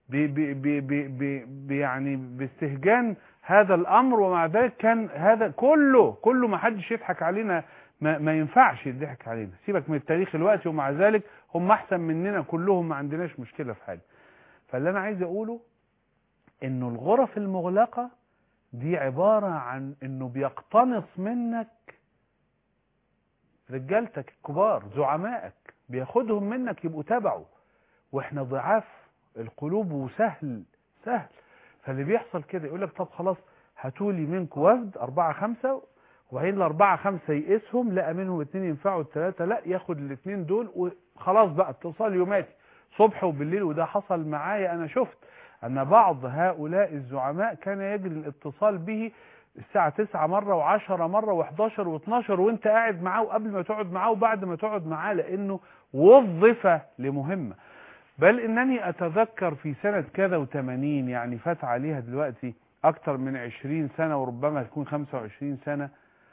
يعني باستهجان هذا الامر، ومع ذلك كان هذا كله ما حدش يضحك علينا. ما ينفعش يضحك علينا، سيبك من التاريخ الوقتي. ومع ذلك هم احسن مننا كلهم، ما عندناش مشكلة في حاجة. فاللي انا عايز اقوله انه الغرف المغلقة دي عبارة عن انه بيقتنص منك رجالتك الكبار، زعمائك، بياخدهم منك يبقوا تبعه. واحنا ضعاف القلوب وسهل. فاللي بيحصل كده يقول لك طب خلاص هاتولي منكم وفد 4 5، وبعدين ال4 5 يقيسهم، لقى منهم 2 ينفعوا، ال3 لا، ياخد ال2 دول وخلاص بقى اتصال يوماتي صبح وبالليل. وده حصل معايا، انا شفت ان بعض هؤلاء الزعماء كان يجري الاتصال به الساعة 9 مرة و10 مرة و11 و12، وانت قاعد معاه وقبل ما تقعد معاه وبعد ما تقعد معاه، لانه وظف لمهمة. بل انني اتذكر في سنة كذا و80، يعني فات عليها دلوقتي اكتر من 20 سنة وربما تكون 25 سنة،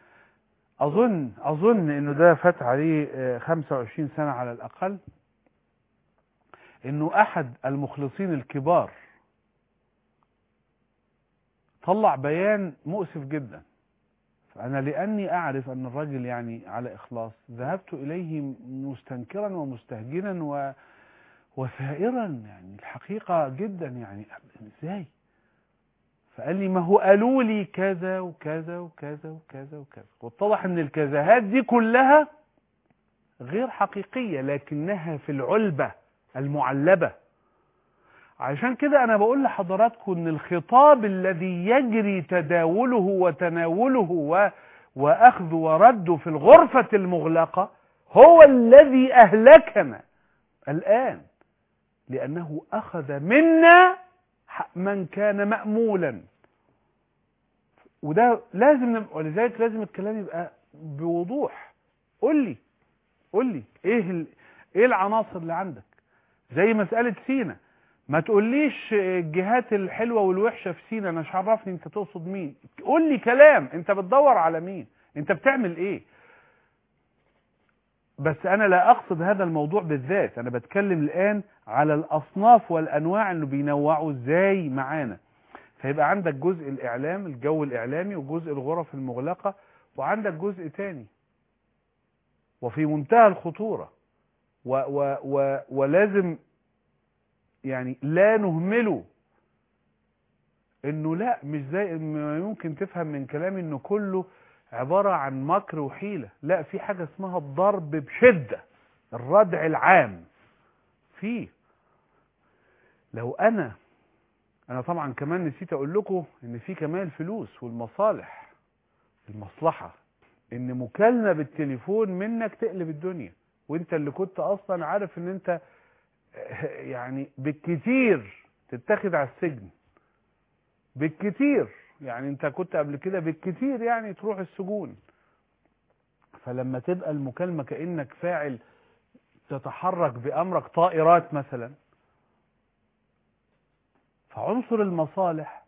اظن انه ده فات عليه 25 سنة على الاقل، انه احد المخلصين الكبار طلع بيان مؤسف جدا. فأنا لأني أعرف أن الرجل يعني على إخلاص ذهبت إليه مستنكرا ومستهجنا وثائرا، يعني الحقيقة جدا، يعني إزاي؟ فقال لي ما هو قالوا لي كذا وكذا وكذا وكذا وكذا، واتضح أن الكذاهات دي كلها غير حقيقية لكنها في العلبة المعلبة. عشان كده أنا بقول لحضراتكم أن الخطاب الذي يجري تداوله وتناوله وأخذ ورده في الغرفة المغلقة هو الذي أهلكنا الآن، لأنه أخذ منا من كان مأمولا. وده لازم ولذلك لازم الكلام يبقى بوضوح. قول لي ايه العناصر اللي عندك؟ زي مسألة سينا، ما تقوليش الجهات الحلوة والوحشة في سينا، انا مش عرفني انت تقصد مين. قول لي كلام، انت بتدور على مين، انت بتعمل ايه؟ بس انا لا اقصد هذا الموضوع بالذات، انا بتكلم الان على الاصناف والانواع اللي بينوعوا ازاي معانا. فيبقى عندك جزء الاعلام، الجو الاعلامي، وجزء الغرف المغلقة، وعندك جزء تاني وفي منتهى الخطورة ولازم يعني لا نهمله. انه لا، مش زي ما يمكن تفهم من كلامي انه كله عبارة عن مكر وحيلة. لا، في حاجة اسمها الضرب بشدة، الردع العام فيه. لو انا طبعا كمان نسيت اقول لكم ان في كمان الفلوس والمصالح، المصلحة ان مكالمة بالتليفون منك تقلب الدنيا، وانت اللي كنت اصلا عارف ان انت يعني بالكتير تتاخد على السجن، بالكتير يعني انت كنت قبل كده بالكتير يعني تروح السجون. فلما تبقى المكالمة كأنك فاعل تتحرك بأمرك طائرات مثلا، فعنصر المصالح.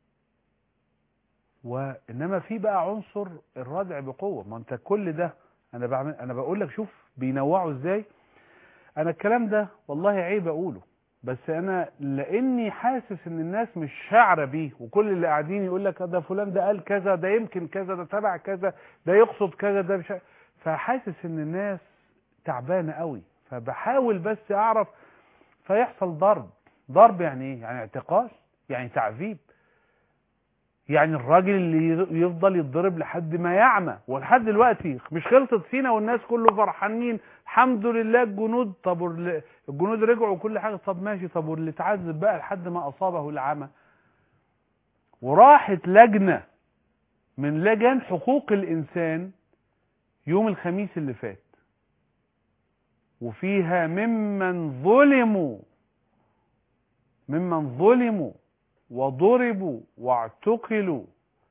وإنما في بقى عنصر الردع بقوة. ما انت كل ده أنا بقول لك شوف بينوعوا ازاي. أنا الكلام ده والله عيب أقوله، بس أنا لأني حاسس إن الناس مش شاعرة بيه، وكل اللي قاعدين يقول لك ده فلان ده قال كذا، ده يمكن كذا، ده تبع كذا، ده يقصد كذا، ده مش، فحاسس إن الناس تعبانة قوي. فبحاول بس أعرف، فيحصل ضرب يعني إيه؟ يعني اعتقال، يعني تعذيب، يعني الراجل اللي يفضل يتضرب لحد ما يعمى. ولحد دلوقتي مش خلصت سينا والناس كله فرحانين الحمد لله الجنود، طب الجنود رجعوا وكل حاجة، طب ماشي، طب واللي اتعذب بقى لحد ما أصابه العمى. وراحت لجنة من لجان حقوق الإنسان يوم الخميس اللي فات، وفيها ممن ظلموا وضربوا واعتقلوا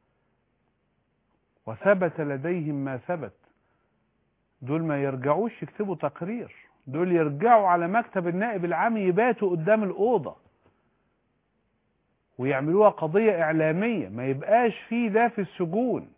وثبت لديهم ما ثبت. دول ما يرجعوش يكتبوا تقرير، دول يرجعوا على مكتب النائب العام يباتوا قدام الأوضة ويعملوها قضية إعلامية، ما يبقاش فيه ده في السجون.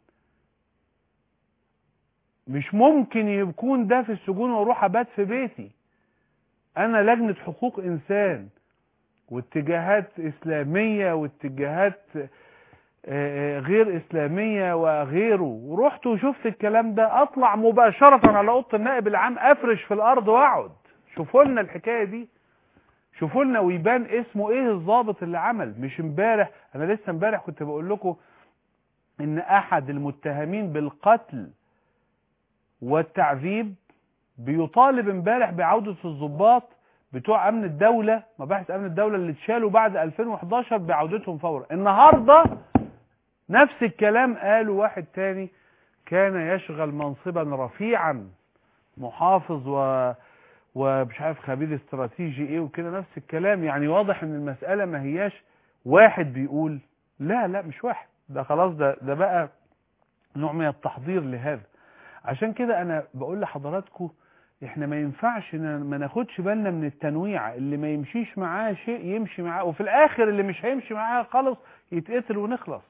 مش ممكن يكون ده في السجون واروح ابات في بيتي. انا لجنة حقوق انسان واتجاهات اسلامية واتجاهات غير اسلامية وغيره، ورحت وشفت الكلام ده، اطلع مباشرة على اوضه النائب العام افرش في الارض واقعد. شوفوا لنا الحكاية دي، شوفوا لنا ويبان اسمه ايه الضابط اللي عمل. مش امبارح، انا لسه امبارح كنت بقول لكم ان احد المتهمين بالقتل والتعذيب بيطالب امبارح بعودة الضباط بتوع امن الدولة، مباحث امن الدولة اللي اتشالوا بعد 2011 بعودتهم فورا. النهاردة نفس الكلام قالوا واحد تاني كان يشغل منصبا رفيعا، محافظ ومش عارف خبير استراتيجي ايه وكده، نفس الكلام. يعني واضح ان المسألة ما هياش واحد بيقول، لا مش واحد، ده خلاص ده بقى نوع من التحضير لهذا. عشان كده انا بقول لحضراتكم احنا ما ينفعش ما ناخدش بالنا من التنويع. اللي ما يمشيش معاه شيء يمشي معاه، وفي الاخر اللي مش هيمشي معاه خالص يتقتل ونخلص.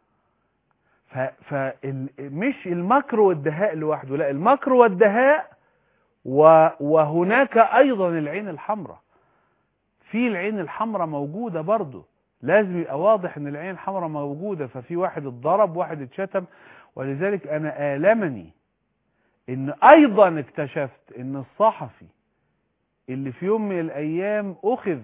مش المكر والدهاء لوحده، لا، المكر والدهاء وهناك ايضا العين الحمراء. في العين الحمراء موجودة برضو، لازم يبقى واضح ان العين الحمراء موجودة، ففي واحد اتضرب واحد اتشتم. ولذلك انا آلمني ان ايضا اكتشفت ان الصحفي اللي في يوم من الايام اخذ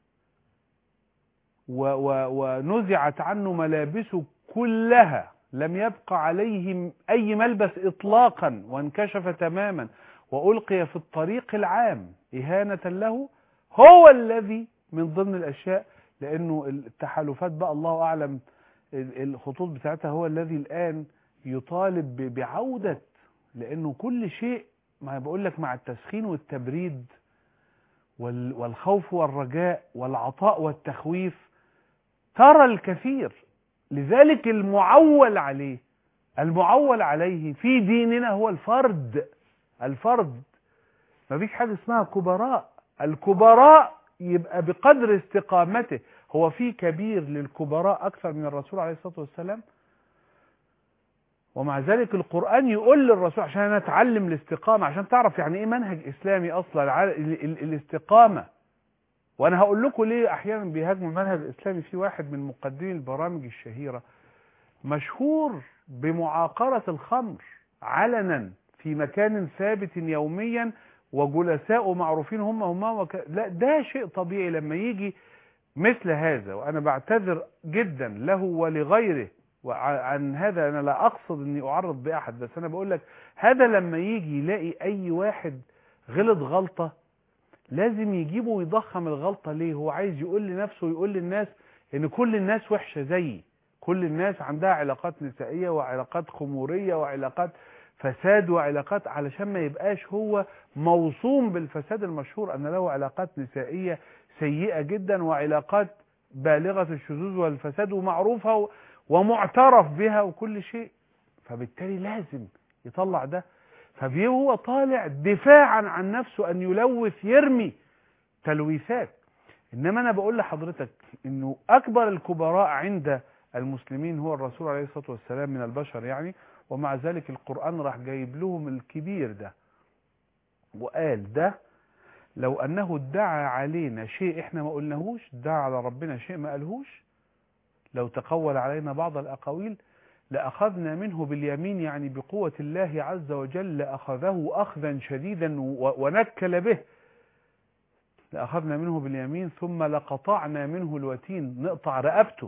ونزعت عنه ملابسه كلها، لم يبقى عليه اي ملبس اطلاقا وانكشف تماما والقي في الطريق العام اهانة له، هو الذي من ضمن الاشياء، لانه التحالفات بقى الله اعلم الخطوط بتاعتها، هو الذي الان يطالب بعودة، لانه كل شيء ما بقول لك مع التسخين والتبريد والخوف والرجاء والعطاء والتخويف ترى الكثير. لذلك المعول عليه في ديننا هو الفرد. ما فيش حاجة اسمها كبراء. الكبراء يبقى بقدر استقامته. هو في كبير للكبراء أكثر من الرسول عليه الصلاة والسلام؟ ومع ذلك القرآن يقول للرسول عشان نتعلم الاستقامة، عشان تعرف يعني ايه منهج إسلامي أصلا الاستقامة. وأنا هقول لكم ليه أحيانا بيهاجموا المنهج الإسلامي. في واحد من مقدمي البرامج الشهيرة مشهور بمعاقرة الخمر علنا في مكان ثابت يوميا، وجلساء معروفين لا ده شيء طبيعي لما يجي مثل هذا. وأنا بعتذر جدا له ولغيره وعن هذا، أنا لا أقصد أني أعرض بأحد، بس أنا بقول لك هذا لما يجي يلاقي أي واحد غلط غلطة لازم يجيبه ويضخم الغلطة. ليه؟ هو عايز يقول لنفسه ويقول للناس ان كل الناس وحشة زيي، كل الناس عندها علاقات نسائية وعلاقات خمورية وعلاقات فساد وعلاقات، علشان ما يبقاش هو موصوم بالفساد المشهور ان له علاقات نسائية سيئة جدا وعلاقات بالغة الشذوذ والفساد ومعروفة ومعترف بها وكل شيء. فبالتالي لازم يطلع ده. فهو طالع دفاعا عن نفسه ان يلوث، يرمي تلويثات. انما انا بقول لحضرتك انه اكبر الكبراء عند المسلمين هو الرسول عليه الصلاة والسلام من البشر يعني. ومع ذلك القرآن راح جايب لهم الكبير ده وقال ده لو انه ادعى علينا شيء احنا ما قلناهوش، ادعى على ربنا شيء ما قالهوش، لو تقول علينا بعض الاقاويل لأخذنا منه باليمين، يعني بقوة الله عز وجل، لأخذه أخذا شديدا ونكل به، لأخذنا منه باليمين ثم لقطعنا منه الوتين، نقطع رقبته،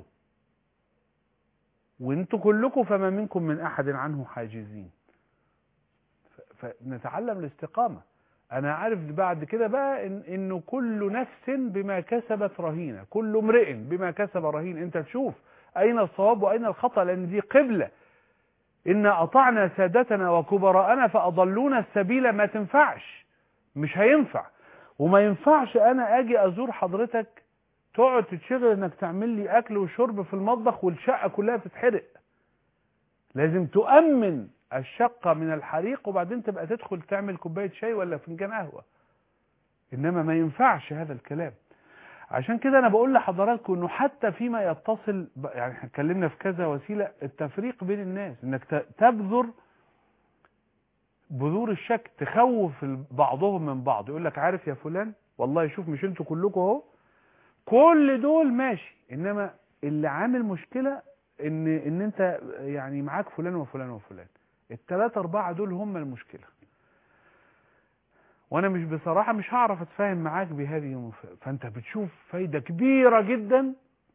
وانتوا كلكم فما منكم من أحد عنه حاجزين. فنتعلم الاستقامة. أنا عارف بعد كده بقى إنه كل نفس بما كسبت رهينة، كل امرئ بما كسب رهين. أنت تشوف أين الصواب وأين الخطأ، لأن دي قبلة. إنا أطعنا سادتنا وكبراءنا فأضلونا السبيل. ما تنفعش، مش هينفع. وما ينفعش أنا أجي أزور حضرتك تقعد تتشغل إنك تعمل لي أكل وشرب في المطبخ والشقة كلها بتتحرق. لازم تؤمن الشقة من الحريق وبعدين تبقى تدخل تعمل كوباية شاي ولا فنجان قهوة. إنما ما ينفعش هذا الكلام. عشان كده أنا بقول لحضراتكم إنه حتى فيما يتصل، يعني احنا اتكلمنا في كذا وسيلة، التفريق بين الناس، إنك تبذر بذور الشك، تخوف بعضهم من بعض. يقول لك عارف يا فلان والله شوف مش انتوا كلكم اهو كل دول ماشي، انما اللي عامل مشكلة ان انت يعني معاك فلان وفلان وفلان، الثلاثة اربعة دول هم المشكلة. وانا مش بصراحة مش هعرف اتفاهم معاك بهذه فانت بتشوف فايدة كبيرة جدا،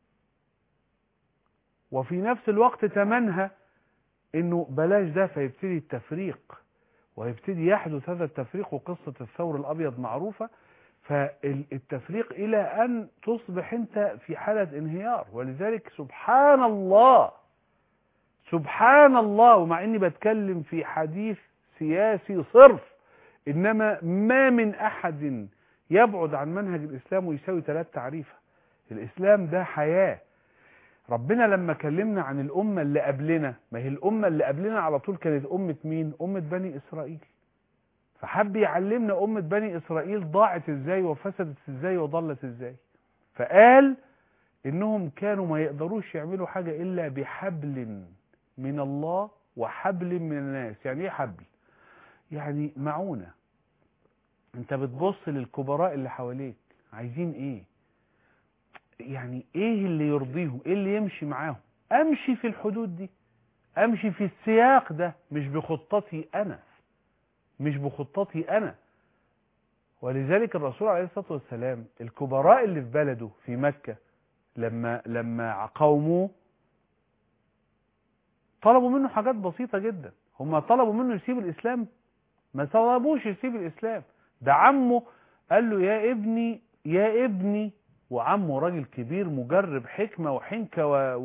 وفي نفس الوقت تمنها انه بلاش ده، فيبتدي التفريق ويبتدي يحدث هذا التفريق. وقصة الثور الابيض معروفة. فالتفريق الى ان تصبح انت في حالة انهيار. ولذلك سبحان الله سبحان الله، ومع اني بتكلم في حديث سياسي صرف، انما ما من احد يبعد عن منهج الاسلام ويساوي 3 تعريفه. الاسلام ده حياة. ربنا لما كلمنا عن الامة اللي قبلنا، ما هي الامة اللي قبلنا على طول كانت امة مين؟ امة بني اسرائيل. فحب يعلمنا امة بني اسرائيل ضاعت ازاي وفسدت ازاي وضلت ازاي. فقال انهم كانوا ما يقدروش يعملوا حاجة الا بحبل من الله وحبل من الناس. يعني ايه حبل؟ يعني معونة. انت بتبص للكبراء اللي حواليك عايزين ايه؟ يعني ايه اللي يرضيهم، ايه اللي يمشي معاهم، امشي في الحدود دي، امشي في السياق ده، مش بخطتي انا، مش بخطتي انا. ولذلك الرسول عليه الصلاة والسلام الكبراء اللي في بلده في مكة لما قوموه طلبوا منه حاجات بسيطة جدا. هم طلبوا منه يسيب الإسلام؟ ما طلبوش يسيب الإسلام. ده عمه قال له يا ابني يا ابني، وعمه راجل كبير مجرب حكمة وحنكة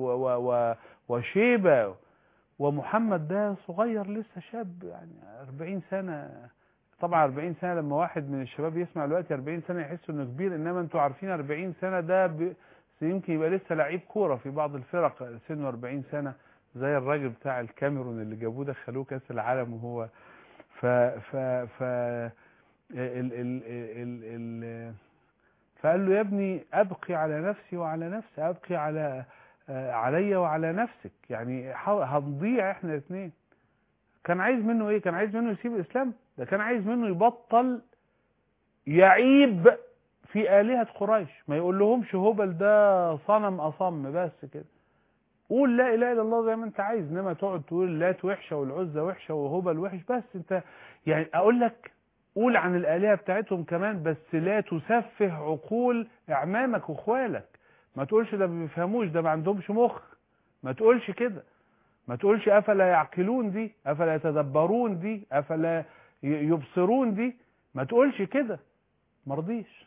وشيبة، ومحمد ده صغير لسه شاب يعني 40 سنة. طبعا 40 سنة لما واحد من الشباب يسمع دلوقتي 40 سنة يحس انه كبير، انما انتوا عارفين 40 سنة ده يمكن يبقى لسه لعيب كورة في بعض الفرق سنه 40 سنة، زي الراجل بتاع الكاميرون اللي جابوه دخلوه كاس العالم وهو ف ف ف ال ال ال ال فقال له يا ابني ابقي على نفسي وعلى نفسي، ابقي علي وعلى نفسك، يعني هنضيع احنا الاثنين. كان عايز منه ايه؟ كان عايز منه يسيب الاسلام؟ ده كان عايز منه يبطل يعيب في آلهة قريش، ما يقول لهمش هبل ده صنم أصم، بس كده قول لا إله إلا الله زي ما انت عايز، انما تقعد تقول لات وحشة والعزة وحشة وهبل وحش، بس انت يعني اقول لك قول عن الآلهة بتاعتهم كمان، بس لا تسفه عقول اعمامك واخوالك. ما تقولش ده ما بيفهموش، ده ما عندهمش مخ، ما تقولش كده. ما تقولش افلا يعقلون دي، افلا يتدبرون دي، افلا يبصرون دي، ما تقولش كده. مرضيش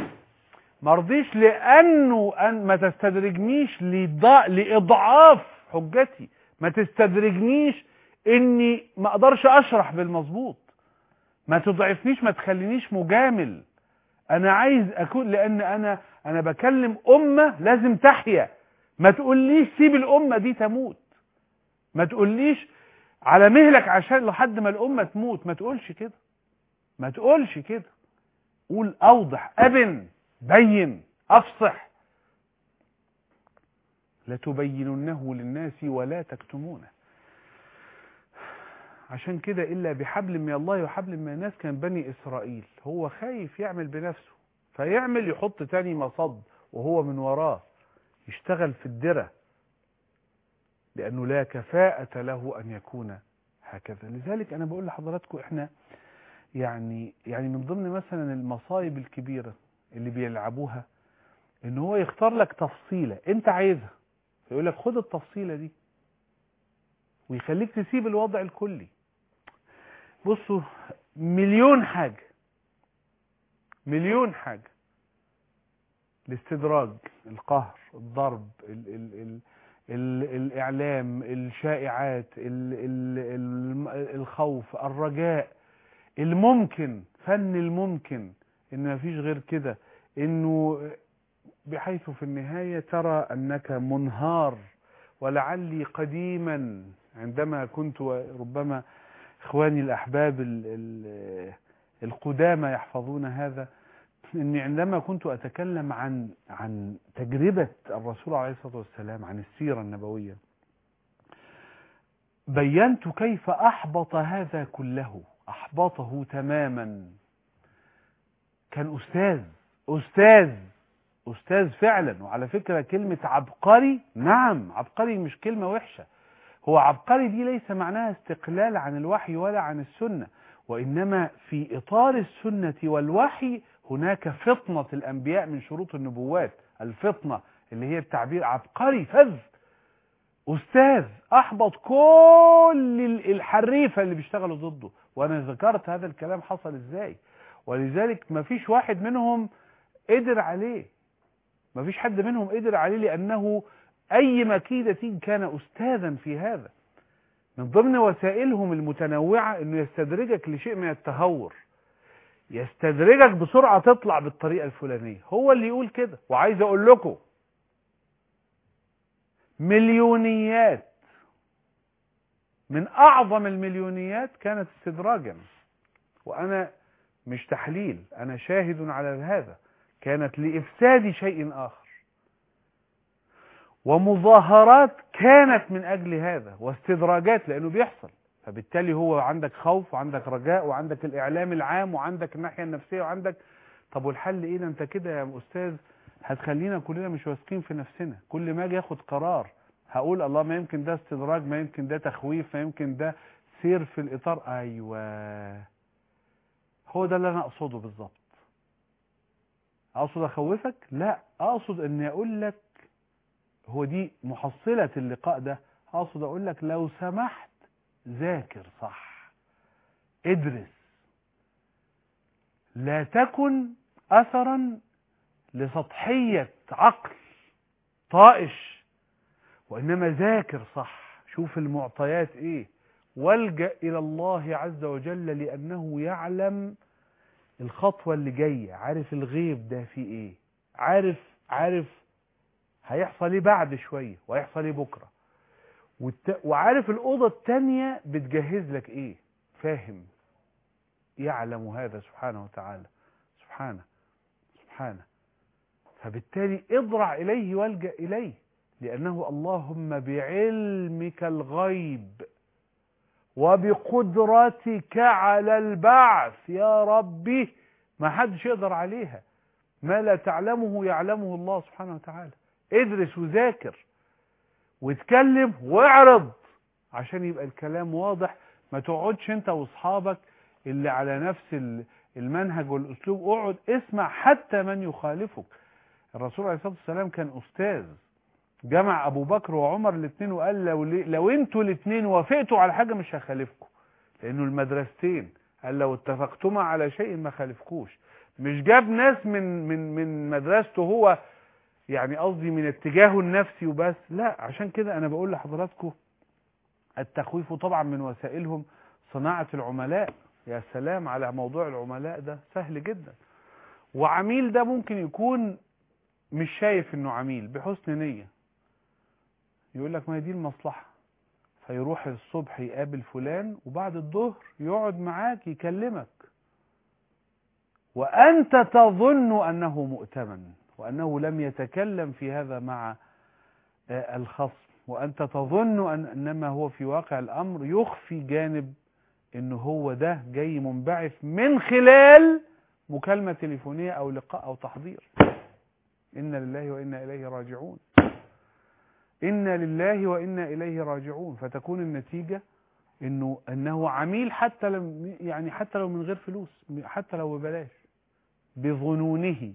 لانه ما تستدرجنيش لاضعاف حجتي، ما تستدرجنيش اني ما اقدرش اشرح بالمظبوط، ما تضعفنيش، ما تخلينيش مجامل. انا عايز اكون، لان انا بكلم امة لازم تحيا. ما تقوليش سيب الامة دي تموت، ما تقوليش على مهلك عشان لحد ما الامة تموت، ما تقولش كده، ما تقولش كده. قول اوضح، ابن، بين، افصح. لتبيننه للناس ولا تكتمونه. عشان كده إلا بحبل من الله وحبل من الناس كان بني إسرائيل. هو خايف يعمل بنفسه فيعمل، يحط تاني مصد وهو من وراه يشتغل في الدرة، لأنه لا كفاءة له أن يكون هكذا. لذلك أنا بقول لحضراتكم إحنا يعني من ضمن مثلا المصايب الكبيرة اللي بيلعبوها إن هو يختار لك تفصيلة أنت عايزها، فيقول لك خد التفصيلة دي ويخليك تسيب الوضع الكلي. بصوا، مليون حاجة الاستدراج، القهر، الضرب، الإعلام، الشائعات، الخوف، الرجاء، الممكن، فن الممكن، إن ما فيش غير كده، إنه بحيث في النهاية ترى أنك منهار. ولعلي قديما عندما كنت، ربما إخواني الأحباب القدامى يحفظون هذا، إني عندما كنت أتكلم عن تجربة الرسول عليه الصلاة والسلام، عن السيرة النبوية، بينت كيف أحبط هذا كله، أحبطه تماما. كان أستاذ فعلا. وعلى فكرة كلمة عبقري، نعم عبقري مش كلمة وحشة، هو عبقري دي ليس معناها استقلال عن الوحي ولا عن السنة، وإنما في إطار السنة والوحي هناك فطنة الأنبياء من شروط النبوات، الفطنة اللي هي التعبير. عبقري فذ، أستاذ، أحبط كل الحريفة اللي بيشتغلوا ضده. وأنا ذكرت هذا الكلام حصل إزاي، ولذلك ما فيش واحد منهم قدر عليه، ما فيش حد منهم قدر عليه، لأنه أي مكيدة كان أستاذا في هذا. من ضمن وسائلهم المتنوعة أنه يستدرجك لشيء من التهور، يستدرجك بسرعة تطلع بالطريقة الفلانية، هو اللي يقول كده. وعايز أقول لكم مليونيات، من أعظم المليونيات كانت استدراجا، وأنا مش تحليل، أنا شاهد على هذا، كانت لإفساد شيء آخر، ومظاهرات كانت من أجل هذا، واستدراجات لأنه بيحصل. فبالتالي هو عندك خوف وعندك رجاء وعندك الإعلام العام وعندك الناحية النفسية وعندك. طب والحل إيه؟ أنت كده يا أستاذ هتخلينا كلنا مش واثقين في نفسنا. كل ما اجي اخد قرار هقول الله ما يمكن ده استدراج، ما يمكن ده تخويف، ما يمكن ده سير في الاطار. ايوه هو ده اللي انا اقصده بالظبط. اقصد اخوفك؟ لا، اقصد اني اقول لك هو دي محصلة اللقاء ده. اقصد اقول لك لو سمحت ذاكر صح، ادرس، لا تكن اثرا لسطحية عقل طائش، وانما ذاكر صح، شوف المعطيات ايه، والجأ الى الله عز وجل لانه يعلم الخطوة اللي جاية، عارف الغيب ده فيه ايه، عارف هيحصل ايه بعد شوية وهيحصل ايه بكرة، وعارف الأوضة التانية بتجهز لك ايه، فاهم، يعلم هذا سبحانه وتعالى. سبحانه. فبالتالي اضرع إليه والجأ إليه، لأنه اللهم بعلمك الغيب وبقدرتك على البعث يا ربي، ما حدش يقدر عليها، ما لا تعلمه يعلمه الله سبحانه وتعالى. ادرس وذاكر واتكلم واعرض عشان يبقى الكلام واضح. ما تقعدش انت واصحابك اللي على نفس المنهج والاسلوب، اقعد اسمع حتى من يخالفك. الرسول عليه الصلاة والسلام كان استاذ، جمع ابو بكر وعمر الاثنين وقال لو انتوا الاثنين وافقتوا على حاجة مش هخالفكم، لانه المدرستين قال لو اتفقتما على شيء ما خالفكوش. مش جاب ناس من مدرسته هو، يعني قصدي من اتجاهه النفسي وبس، لا. عشان كده انا بقول لحضراتكم التخويف طبعا من وسائلهم صناعة العملاء. يا سلام على موضوع العملاء ده، سهل جدا. وعميل ده ممكن يكون مش شايف انه عميل، بحسن نية يقول لك ما هي دي المصلحة، فيروح الصبح يقابل فلان وبعد الظهر يقعد معاك يكلمك وانت تظن انه مؤتمن وانه لم يتكلم في هذا مع الخصم، وانت تظن انما هو في واقع الامر يخفي جانب انه هو ده جاي منبعث من خلال مكالمة تليفونية او لقاء او تحضير. إنا لله وإنا إليه راجعون. إنا لله وإنا إليه راجعون. فتكون النتيجة أنه عميل حتى لو من غير فلوس، حتى لو ببلاش، بظنونه،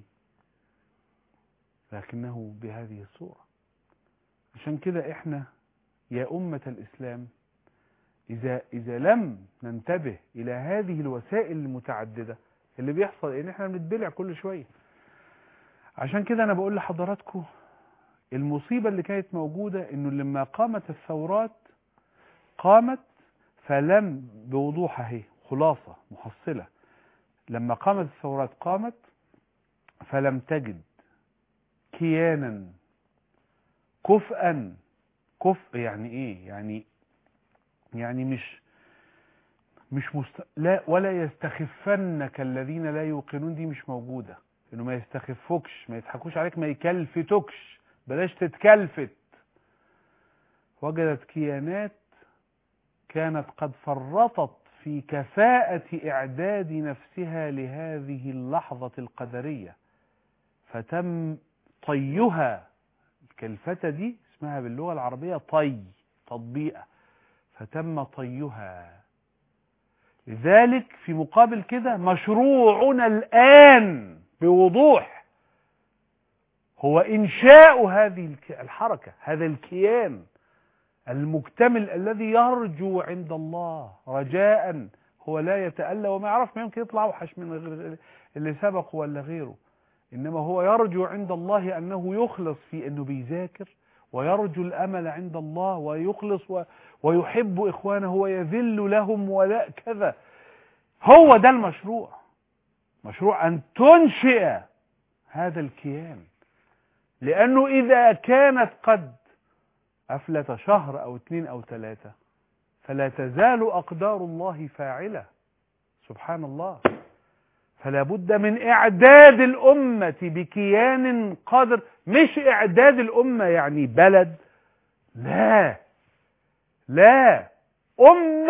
لكنه بهذه الصورة. عشان كده إحنا يا أمة الإسلام إذا لم ننتبه إلى هذه الوسائل المتعددة اللي بيحصل إن إحنا بنتبلع كل شوية. عشان كده أنا بقول لحضراتكم المصيبة اللي كانت موجودة إنه لما قامت الثورات قامت فلم، بوضوح اهي خلاصة محصلة، لما قامت الثورات قامت فلم تجد كيانا كفءا. كفء يعني ايه؟ يعني مش لا، ولا يستخفنك الذين لا يوقنون، دي مش موجودة. انه ما يستخفوكش، ما يضحكوش عليك، ما يكلفتوكش، بلاش تتكلفت. وجدت كيانات كانت قد فرطت في كفاءة إعداد نفسها لهذه اللحظة القدرية، فتم طيها. الكلفتة دي اسمها باللغة العربية طي، تطبيقة، فتم طيها. لذلك في مقابل كده مشروعنا الآن بوضوح هو إنشاء هذه الحركة، هذا الكيان المكتمل الذي يرجو عند الله رجاء، هو لا يتألى وما يعرف، ما يمكن يطلع اوحش من غير اللي سبقه ولا غيره، إنما هو يرجو عند الله أنه يخلص في أنه بيذاكر، ويرجو الأمل عند الله ويخلص ويحب إخوانه ويذل لهم ولا كذا. هو ده المشروع، مشروع أن تنشئ هذا الكيان. لأنه إذا كانت قد أفلت شهر أو 2 أو 3 فلا تزال أقدار الله فاعلة سبحان الله. فلا بد من إعداد الأمة بكيان قادر، مش إعداد الأمة يعني بلد، لا،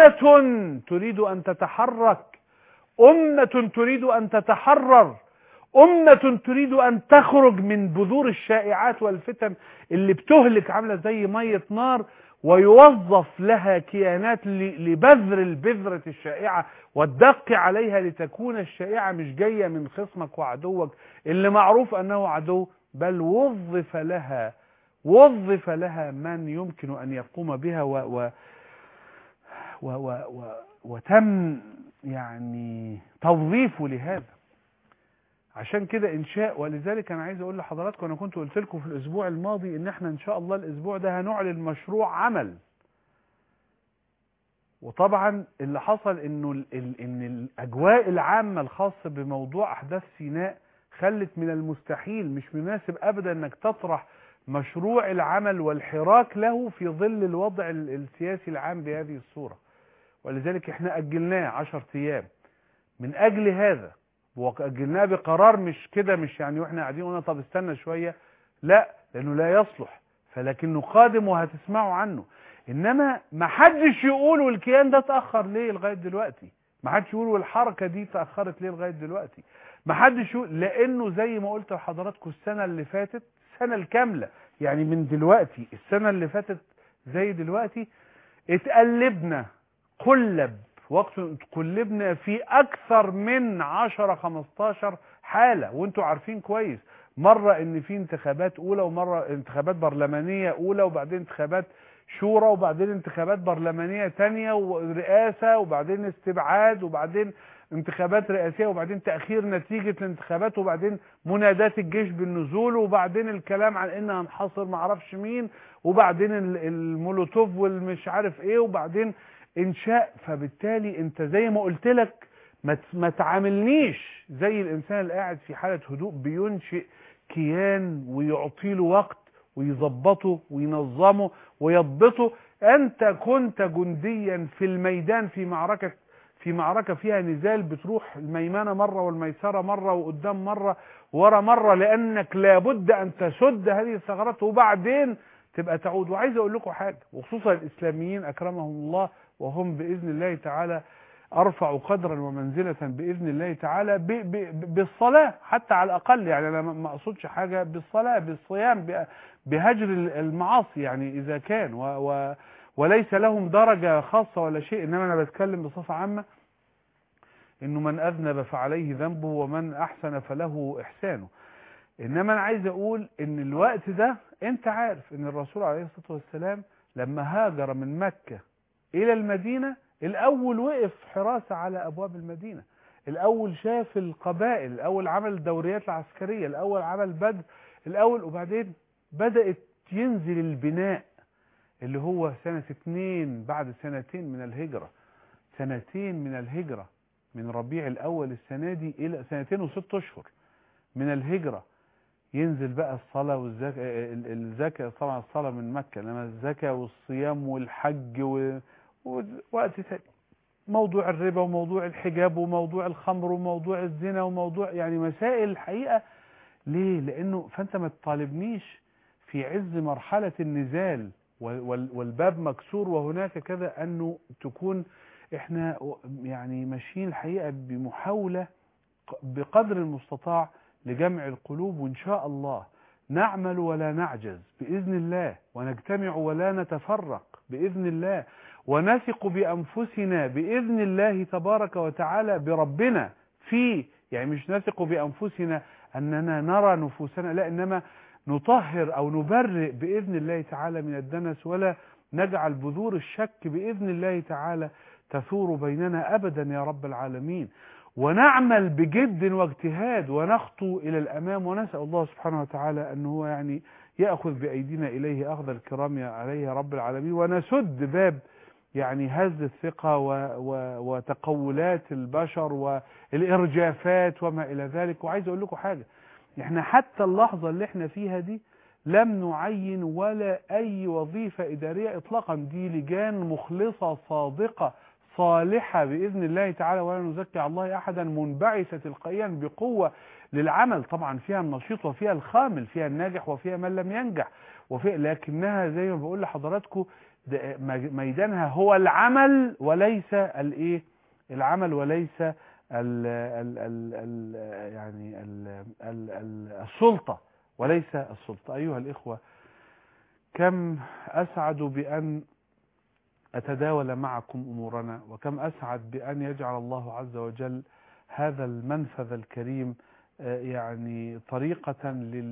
أمة تريد أن تتحرك، أمة تريد أن تتحرر، أمة تريد أن تخرج من بذور الشائعات والفتن اللي بتهلك، عاملة زي مية نار، ويوظف لها كيانات لبذر البذرة الشائعة والدق عليها لتكون الشائعة مش جاية من خصمك وعدوك اللي معروف أنه عدو، بل وظف لها من يمكن أن يقوم بها وتم يعني توظيفه لهذا. عشان كده إنشاء. ولذلك أنا عايز أقول لحضراتكم، أنا كنت قلت لكم في الأسبوع الماضي إن إحنا إن شاء الله الأسبوع ده هنعلن مشروع عمل. وطبعا اللي حصل إن الأجواء العامة الخاصة بموضوع أحداث سيناء خلت من المستحيل، مش مناسب أبدا إنك تطرح مشروع العمل والحراك له في ظل الوضع السياسي العام بهذه الصورة. ولذلك إحنا أجلناه 10 أيام من أجل هذا، وأجلناه بقرار، مش كده، مش يعني واحنا قاعدين قلنا طب استنى شوية، لا، لأنه لا يصلح، فلكنه قادم وهتسمعوا عنه. إنما ما حدش يقول والكيان ده تأخر ليه لغاية دلوقتي، ما حدش يقول والحركة دي تأخرت ليه لغاية دلوقتي، ما حدش يقول، لأنه زي ما قلت لحضراتكم السنة اللي فاتت، السنة الكاملة يعني من دلوقتي، السنة اللي فاتت زي دلوقتي اتقلبنا وقت قلبنا في أكثر من 10-15 حالة، وانتوا عارفين كويس، مرة ان في انتخابات أولى، ومرة انتخابات برلمانية أولى، وبعدين انتخابات شورى، وبعدين انتخابات برلمانية تانية، ورئاسة، وبعدين استبعاد، وبعدين انتخابات رئاسية، وبعدين تأخير نتيجة الانتخابات، وبعدين منادات الجيش بالنزول، وبعدين الكلام عن ان هنحاصر معرفش مين، وبعدين المولوتوف والمش عارف ايه، وبعدين انشاء. فبالتالي انت زي ما قلت لك ما تعاملنيش زي الانسان اللي قاعد في حالة هدوء بينشئ كيان ويعطي له وقت ويظبطه وينظمه ويضبطه. انت كنت جنديا في الميدان في معركة فيها نزال، بتروح الميمنة مرة والميسرة مرة وقدام مرة ورا مرة، لانك لابد ان تسد هذه الثغرات وبعدين تبقى تعود. وعايز اقول لكم حاجة، وخصوصا الاسلاميين اكرمهم الله، وهم بإذن الله تعالى أرفع قدرا ومنزلة بإذن الله تعالى بالصلاة حتى على الأقل، يعني أنا ما أقصدش حاجة، بالصلاة بالصيام بهجر المعاصي يعني إذا كان وليس لهم درجة خاصة ولا شيء، إنما أنا بتكلم بصفة عامة، إنه من أذنب فعليه ذنبه ومن أحسن فله إحسانه. إنما أنا عايز أقول إن الوقت ده أنت عارف إن الرسول عليه الصلاة والسلام لما هاجر من مكة إلى المدينة، الأول وقف حراسة على أبواب المدينة، الأول شاف القبائل، الأول عمل الدوريات العسكرية، الأول عمل بدء الأول، وبعدين بدأت ينزل البناء اللي هو سنة 2 بعد 2 من الهجرة، 2 من الهجرة، من ربيع الأول السنة دي إلى 2 و6 أشهر من الهجرة، ينزل بقى الصلاة الزكاة، طبعا الصلاة من مكة، انما الزكاة والصيام والحج ووقت ثاني، موضوع الربا وموضوع الحجاب وموضوع الخمر وموضوع الزنا وموضوع يعني مسائل الحقيقة. ليه؟ لأنه فأنت ما تطالبنيش في عز مرحلة النزال والباب مكسور وهناك كذا أنه تكون احنا يعني ماشيين الحقيقة بمحاولة بقدر المستطاع لجمع القلوب، وإن شاء الله نعمل ولا نعجز بإذن الله، ونجتمع ولا نتفرق بإذن الله، ونثق بأنفسنا بإذن الله تبارك وتعالى بربنا يعني مش نثق بأنفسنا أننا نرى نفوسنا، لا، إنما نطهر أو نبرئ بإذن الله تعالى من الدنس، ولا نجعل بذور الشك بإذن الله تعالى تثور بيننا أبدا يا رب العالمين، ونعمل بجد واجتهاد ونخطو إلى الأمام، ونسأل الله سبحانه وتعالى أنه هو يعني يأخذ بأيدينا إليه أخذ الكرام عليه يا رب العالمين، ونسد باب يعني هز الثقة وتقولات البشر والإرجافات وما إلى ذلك. وعايز أقول لكم حاجة، احنا حتى اللحظة اللي احنا فيها دي لم نعين ولا أي وظيفة إدارية إطلاقا، دي لجان مخلصة صادقة صالحة بإذن الله تعالى، ولا نزكي على الله أحدا، منبعثة تلقائيا بقوة للعمل، طبعا فيها النشيط وفيها الخامل، فيها الناجح وفيها من لم ينجح، لكنها زي ما بقول لحضراتكم ميدانها هو العمل وليس العمل وليس يعني السلطة وليس السلطة. أيها الإخوة، كم أسعد بأن أتداول معكم أمورنا، وكم أسعد بأن يجعل الله عز وجل هذا المنفذ الكريم يعني طريقة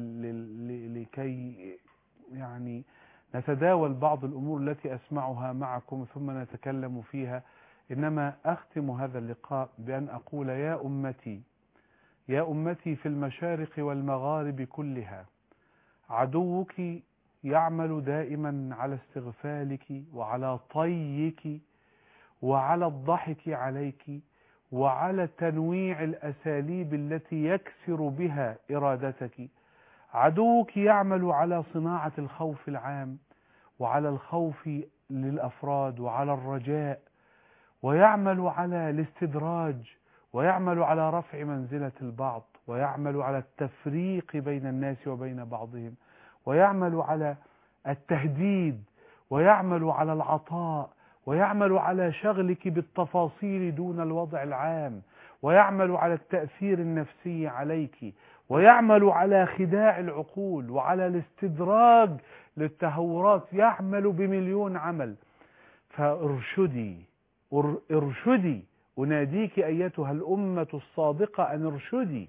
لكي يعني نتداول بعض الأمور التي أسمعها معكم ثم نتكلم فيها. إنما أختم هذا اللقاء بأن أقول: يا أمتي، يا أمتي في المشارق والمغارب كلها، عدوك يعمل دائما على استغفالك وعلى طيك وعلى الضحك عليك وعلى تنويع الأساليب التي يكسر بها إرادتك. عدوك يعمل على صناعة الخوف العام وعلى الخوف للأفراد وعلى الرجاء، ويعمل على الاستدراج، ويعمل على رفع منزلة البعض، ويعمل على التفريق بين الناس وبين بعضهم، ويعمل على التهديد، ويعمل على العطاء، ويعمل على شغلك بالتفاصيل دون الوضع العام، ويعمل على التأثير النفسي عليك، ويعمل على خداع العقول وعلى الاستدراج للتهورات، يعمل بمليون عمل. فارشدي، ارشدي، أناديك أيتها الأمة الصادقة أن ارشدي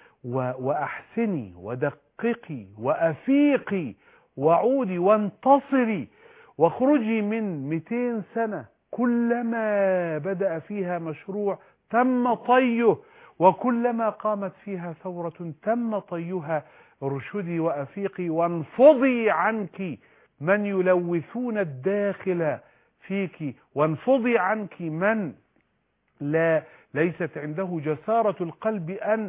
وأحسني ودققي وأفيقي وعودي وانتصري، واخرجي من 200 سنة كلما بدأ فيها مشروع تم طيه، وكلما قامت فيها ثورة تم طيها. ارشدي وأفيقي وانفضي عنك من يلوثون الداخل فيك، وانفضي عنك من ليست عنده جسارة القلب أن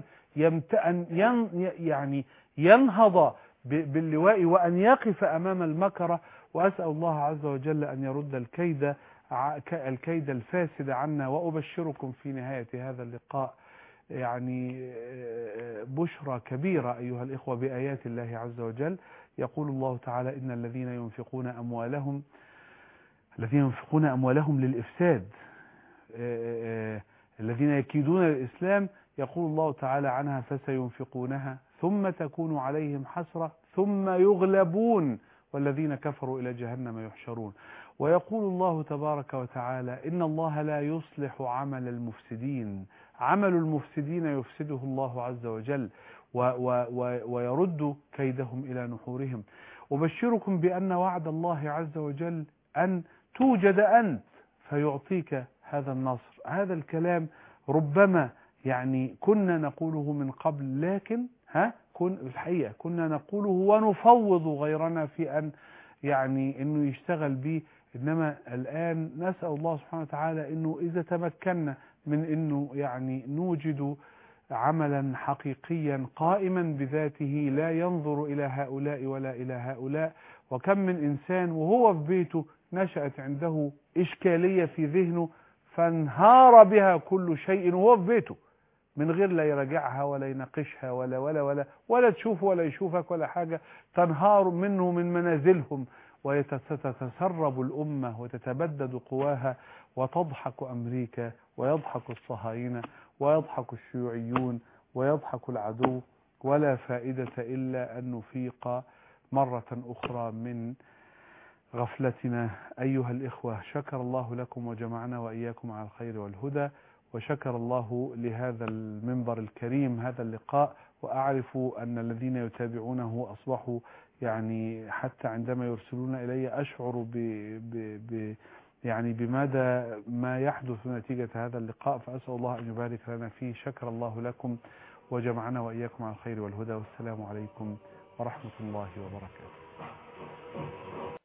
يعني ينهض باللواء وأن يقف أمام المكرة. وأسأل الله عز وجل أن يرد الكيد الفاسد عنا. وأبشركم في نهاية هذا اللقاء يعني بشرى كبيرة أيها الإخوة بآيات الله عز وجل. يقول الله تعالى: إن الذين ينفقون أموالهم للإفساد، الذين يكيدون للإسلام، يقول الله تعالى عنها: فسينفقونها ثم تكون عليهم حسرة ثم يغلبون والذين كفروا إلى جهنم يحشرون. ويقول الله تبارك وتعالى: إن الله لا يصلح عمل المفسدين، عمل المفسدين يفسده الله عز وجل ويرد كيدهم إلى نحورهم. أبشركم بأن وعد الله عز وجل أن توجد أنت فيعطيك هذا النصر. هذا الكلام ربما يعني كنا نقوله من قبل، لكن الحقيقة كنا نقوله ونفوض غيرنا في أن يعني أنه يشتغل به. إنما الآن نسأل الله سبحانه وتعالى أنه إذا تمكنا من أنه يعني نوجد عملا حقيقيا قائما بذاته لا ينظر إلى هؤلاء ولا إلى هؤلاء. وكم من إنسان وهو في بيته نشأت عنده إشكالية في ذهنه فانهار بها كل شيء وهو في بيته من غير لا يراجعها ولا يناقشها ولا تشوفه ولا يشوفك ولا حاجة، تنهار منه من منازلهم وتتسرب الأمة وتتبدد قواها، وتضحك أمريكا ويضحك الصهاينة ويضحك الشيوعيون ويضحك العدو، ولا فائدة إلا أن نفيق مرة أخرى من غفلتنا. أيها الإخوة، شكر الله لكم وجمعنا وإياكم على الخير والهدى، وشكر الله لهذا المنبر الكريم هذا اللقاء. وأعرف أن الذين يتابعونه أصبحوا يعني حتى عندما يرسلون إلي أشعر يعني بمدى ما يحدث نتيجة هذا اللقاء، فأسأل الله أن يبارك لنا فيه. شكر الله لكم وجمعنا وإياكم على الخير والهدى، والسلام عليكم ورحمة الله وبركاته.